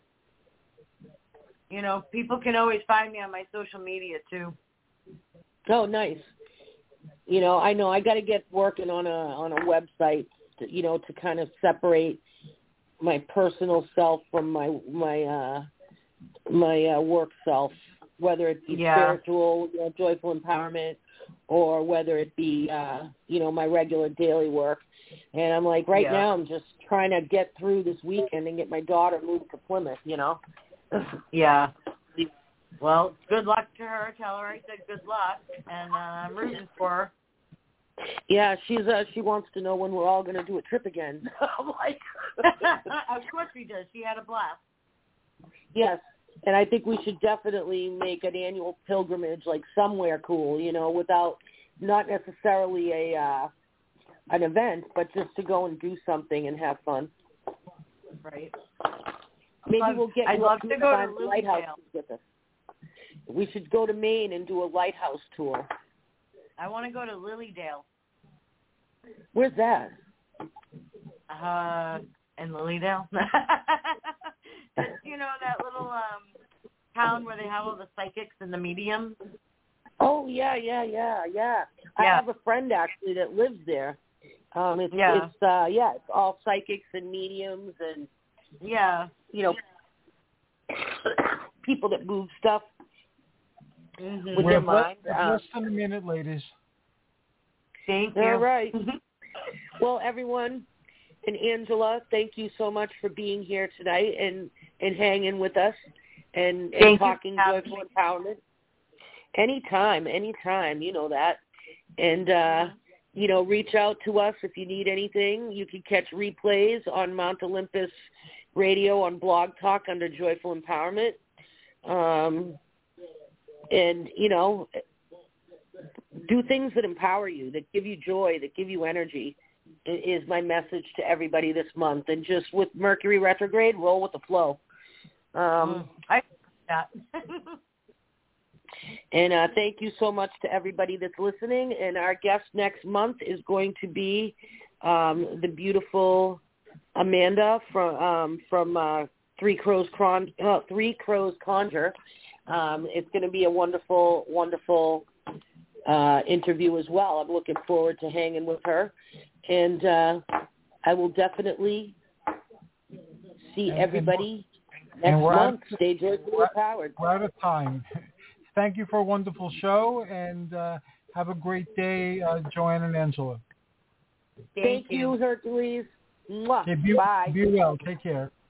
You know, people can always find me on my social media, too. oh, nice. You know, I know I got to get working on a on a website, to, you know, to kind of separate my personal self from my my uh, my uh, work self, whether it be Yeah. spiritual, you know, joyful empowerment, or whether it be uh, you know, my regular daily work. And I'm like, right Yeah. now, I'm just trying to get through this weekend and get my daughter moved to Plymouth. You know. Yeah. Well, good luck to her. Tell her I said good luck, and uh, I'm rooting for her. Yeah, she's uh, she wants to know when we're all going to do a trip again. I'm like, Of course she does. She had a blast. yes, and I think we should definitely make an annual pilgrimage, like somewhere cool, you know, without not necessarily a uh, an event, but just to go and do something and have fun. Right. Maybe I'd we'll get I'd you love up to to go to find lighthouses Lilydale. with us. We should go to Maine and do a lighthouse tour. I want to go to Lilydale. Where's that? Uh, in Lilydale. It's, you know, that little um town where they have all the psychics and the mediums. Oh, yeah, yeah, yeah, yeah. I Yeah. have a friend, actually, that lives there. Um, it's, Yeah. it's uh, yeah, it's all psychics and mediums and, Yeah. you know, people that move stuff Mm-hmm. with We their have less, mind. less Um, than a minute, ladies. Thank you. all right. Well, everyone, and Angela, thank you so much for being here tonight and, and hanging with us and, and Thank you for talking having joyful me. empowerment. Anytime, anytime, you know that. And, uh, you know, reach out to us if you need anything. You can catch replays on Mount Olympus Radio on Blog Talk under Joyful Empowerment. Um, and, you know, do things that empower you, that give you joy, that give you energy, is my message to everybody this month. And just with Mercury retrograde, roll with the flow. Um, I that. And uh, thank you so much to everybody that's listening. And our guest next month is going to be um, the beautiful Amanda from um, from uh, Three Crows Con- uh, Three Crows Conjure. Um, it's going to be a wonderful, wonderful uh, interview as well. I'm looking forward to hanging with her, and uh, I will definitely see and, everybody and next month. At, Stay joyfully we're, empowered. We're out of time. Thank you for a wonderful show, and uh, have a great day, uh, Joanne and Angela. Thank, Thank you, you, Hercules. Mwah. Okay, be, Bye. be well. Take care.